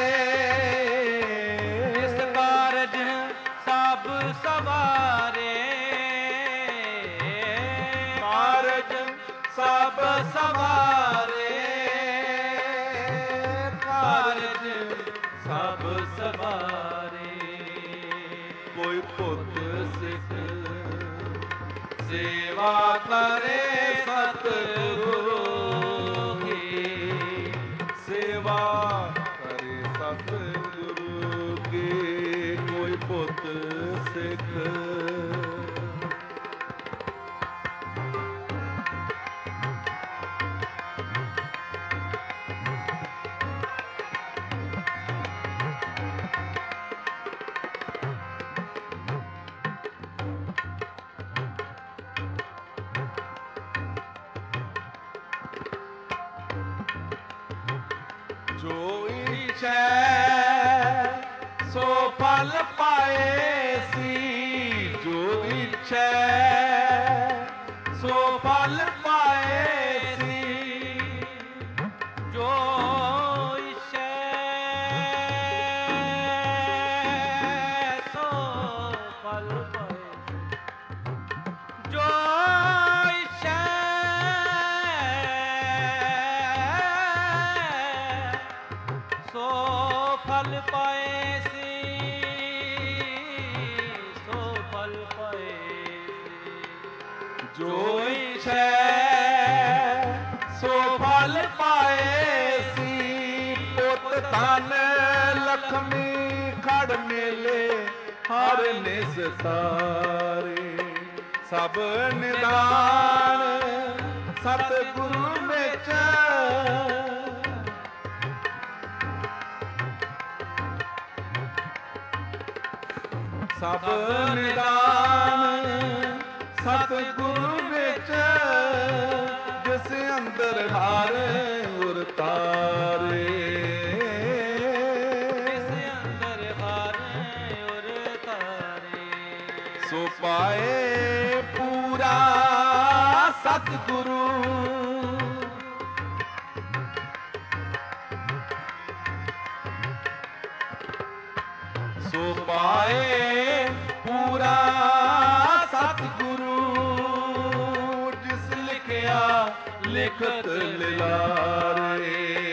ਇਸ ਕਾਰਜ ਸਭ ਸਵਾਰੇ ਕਾਰਜ ਸਭ ਸਵਾਰੇ ਕਾਰਜ ਸਭ ਸਵਾਰੇ ਕੋਈ ਪੁੱਤ ਸਿੱਖ ਸੇਵਾ ਕਰੇ ਸਤਿਗੁਰੂ ਕੀ ਸੇਵਾ ਕਰੇ ਸਤਿਗੁਰੂ ਕੀ ਕੋਈ ਪੁੱਤ ਸਿੱਖ ਜੋ ਇੱਛੈ ਸੋ ਫਲ ਪਾਏ ਸੀ, ਜੋ ਇੱਛੈ ਸੋ ਫਲ ਪਾਏ ਸੀ, ਜੋ ਇੱਛੈ ਸੋ ਫਲ ਪਾਏ, ਜੋ ਇੱਛੈ ਸੋ ਫਲ ਪਾਏ ਸੀ, ਸੋ ਫਲ ਪਾਏ ਸੀ, ਜੋ ਇੱਛੈ ਸੋ ਫਲ ਪਾਏ ਸੀ। ਪੁੱਤ ਧਨ ਲਖਮੀ ਖੜ ਮੇਲੇ ਹਰ ਨਿਸਤਾਰੇ, ਸਭ ਨਿਦਾਨ ਸਤਿਗੁਰੂ ਵਿੱਚ, ਸਭ ਨਿਦਾਨ ਸਤਿਗੁਰੂ ਵਿੱਚ, ਜਿਸ ਅੰਦਰ ਹਰ ਉਰ ਤਾਰੇ, ਜਿਸ ਅੰਦਰ ਹਰ ਉਰ ਤਾਰੇ, ਸੋ ਪਾਏ ਪੂਰਾ ਸਤਿਗੁਰੂ, ਸੋ ਪਾਏ ਪੂਰਾ ਸਤਿਗੁਰੂ, ਜਿਸ ਲਿਖਿਆ ਲਿਖਤ ਲਿਲਾਰੇ,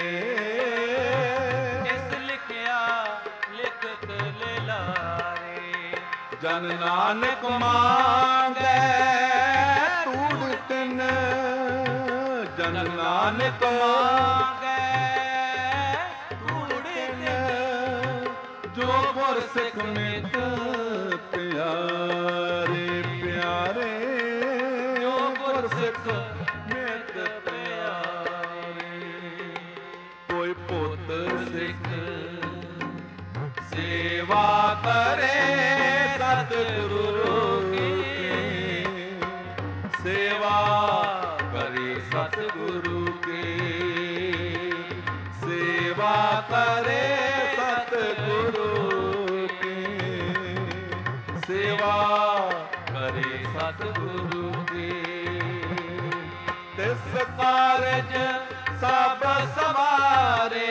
ਜਿਸ ਲਿਖਿਆ ਲਿਖਤ ਲਿਲਾਰੇ, ਜਨ ਨਾਨਕ ਮੰਗੈ ਤੂੜ ਤਿਨ, ਜਨ ਨਾਨਕ ਮੰਗੈ ਤੂੜ ਤਿਨ, ਜੋ ਗੁਰ ਸਿੱਖ ਮਿਤ ਪਿਆਰੇ, ਪਿਆਰੇ ਜੋ ਗੁਰ ਸਿੱਖ ਮਿਤ ਪਿਆਰੇ। ਕੋਈ ਪੁੱਤ ਸਿੱਖ ਸੇਵਾ ਕਰੇ ਸਤਿਗੁਰੂ ਕੀ, ਸੇਵਾ ਕਰੇ ਸਤਿਗੁਰੂ ਕੀ, ਸੇਵਾ ਕਰੇ ਸਤਿਗੁਰੂ ਕੀ, ਸੇਵਾ ਕਰੇ ਸਤਿਗੁਰੂ ਕੀ। ਤਿਸ ਕਾਰਜ ਸਭ ਸਵਾਰੇ,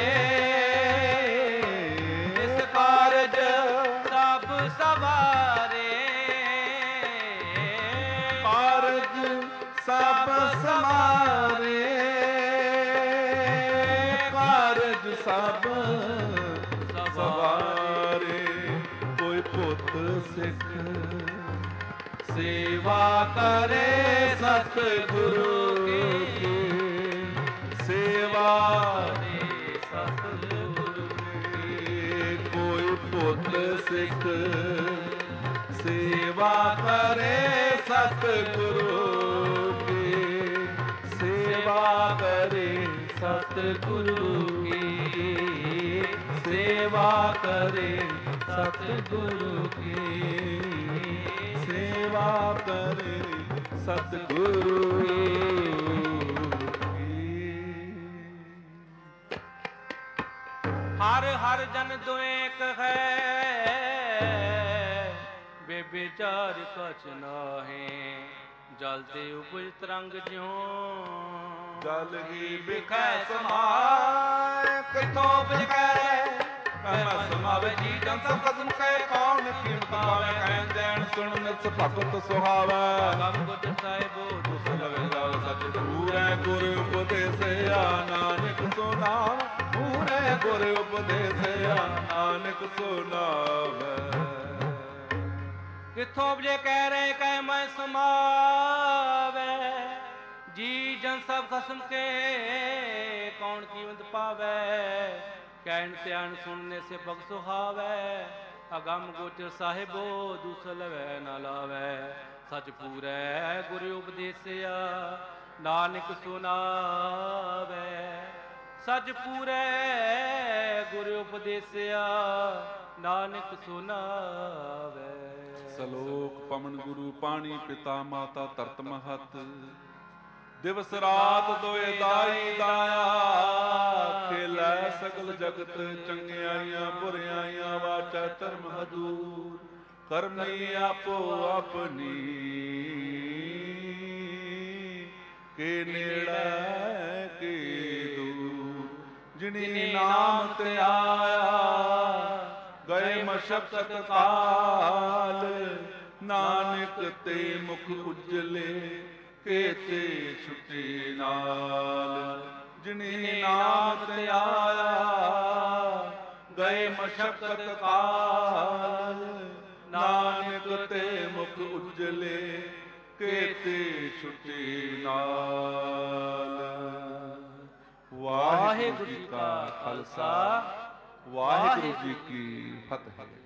ਇਸ ਕਾਰਜ ਸਭ ਸਵਾਰੇ, ਕਾਰਜ ਸਭ ਸਵਾਰੇ, ਕਾਰਜ ਸਭ ਸਵਾਰੇ। ਕੋਈ ਪੁੱਤ ਸਿੱਖ ਸੇਵਾ ਕਰੇ ਸਤਿਗੁਰੂ ਕੀ, ਸੇਵਾ ਕਰੇ ਸਤਿਗੁਰੂ ਕੀ। ਕੋਈ ਪੁੱਤ ਸਿੱਖ ਸੇਵਾ ਕਰੇ ਸਤਿਗੁਰੂ ਕੀ, ਸੇਵਾ ਕਰੇ ਸਤਿਗੁਰੂ ਕੀ, ਸੇਵਾ ਕਰੇ ਸਤਿਗੁਰੂ ਕੀ, ਸੇਵਾ ਕਰੇ ਸਤਿਗੁਰੂ ਕੀ। ਹਰ ਹਰ ਜਨ ਦੁਏਕ ਹੈ, ਬੇਬਿਚਾਰ ਕਛ ਨਾਹੀ, ਜਲ ਤੇ ਉਪਜ ਤਰੰਗ ਜਿਉ, ਜਲ ਹੀ ਬਿਖੈ ਸਮਾਏ, ਕਿਥੋਂ ਬਿਖੈ ਕਹਿ ਸਮਾਵੇ ਜੀ ਜਨ ਸਭ ਕਸਮ ਕਹੇ, ਕੌਣ ਕੀਮਤ ਪਾਵੇ ਕਹਿ ਦੇਣ ਸੁਣ ਨਿਸ ਭਗਤ ਸੁਹਾਵੈ। ਗਮ ਗੁਰ ਸਾਹਿਬੋ ਤੁਸ ਲਵੇ ਜਾਓ ਸਚ ਪੂਰੇ ਗੁਰ ਉਪਦੇਸਿਆ, ਨਾਨਕ ਸੋ ਨਾਮ ਪੂਰੇ ਗੁਰ ਉਪਦੇਸਿਆ, ਨਾਨਕ ਸੋ ਨਾਮੈ। ਕਿਥੋਂ ਉਪਜੇ ਕਹਿ ਰਹੇ ਕਹਿ ਮੈਂ ਸਮਾਵੇ, ਜੀ ਜਨ ਸਭ ਖਸਮ ਕੇ ਕੌਣ ਕੀਮਤ ਪਾਵੇ, ਕਹਿਣ ਧਿਆਨ ਸੁਣਨੇ ਸੇ ਭਗ ਸੁਹਾਵੇ, ਅਗੰਮ ਗੋਚਰ ਸਾਹਿਬੋ ਦੂਸ ਲਵੈ ਨਾ ਲਾਵੈ, ਸਚ ਪੂਰੈ ਗੁਰ ਉਪਦੇਸਿਆ, ਨਾਨਕ ਸੁਨਾਵੈ। ਸਚ ਪੂਰੈ ਗੁਰ ਉਪਦੇਸਿਆ, ਨਾਨਕ ਸੁਨਾਵੈ। ਸਲੋਕ ਪਵਨ ਗੁਰੂ ਪਾਣੀ ਪਿਤਾ ਮਾਤਾ ਧਰਤ ਮਹਤ, ਦਿਵਸ ਰਾਤ ਦੋਏ ਦਾਈ ਦਾਇਆ, ਖੇਲੈ ਸਕਲ ਜਗਤ ਚੰਗਿਆਈਆਂ ਬੁਰਿਆਈਆਂ ਵਾਚਾ ਧਰਮ ਹਦੂਰ ਕਰਮੀ ਆਪੋ ਆਪਣੀ ਕੇ ਨੇੜੇ ਕੇ ਦੂਰ ਜਿਨੀ ਨਾਮ ਤੇ ਆਇਆ ਗਏ ਮਸ਼ਕਤ ਕਾਲ ਨਾਨਕ ਤੇ ਮੁਖ ਉਜਲੇ ਕੇਤੇ ਛੁਟੇ ਨਾਲ ਜਿਨੀ ਨਾਮ ਤੇ ਆਇਆ ਗਏ ਮਸ਼ਕਤ ਕਾਲ ਨਾਨਕ ਤੇ ਮੁਖ ਉਜਲੇ ਕੇਤੇ ਛੁਟੇ ਨਾਲ। ਵਾਹਿਗੁਰੂ ਜੀ ਕਾ ਖਾਲਸਾ ਵਾਹਿਗੁਰੂ ਜੀ ਕੀ ਫਤਿਹ।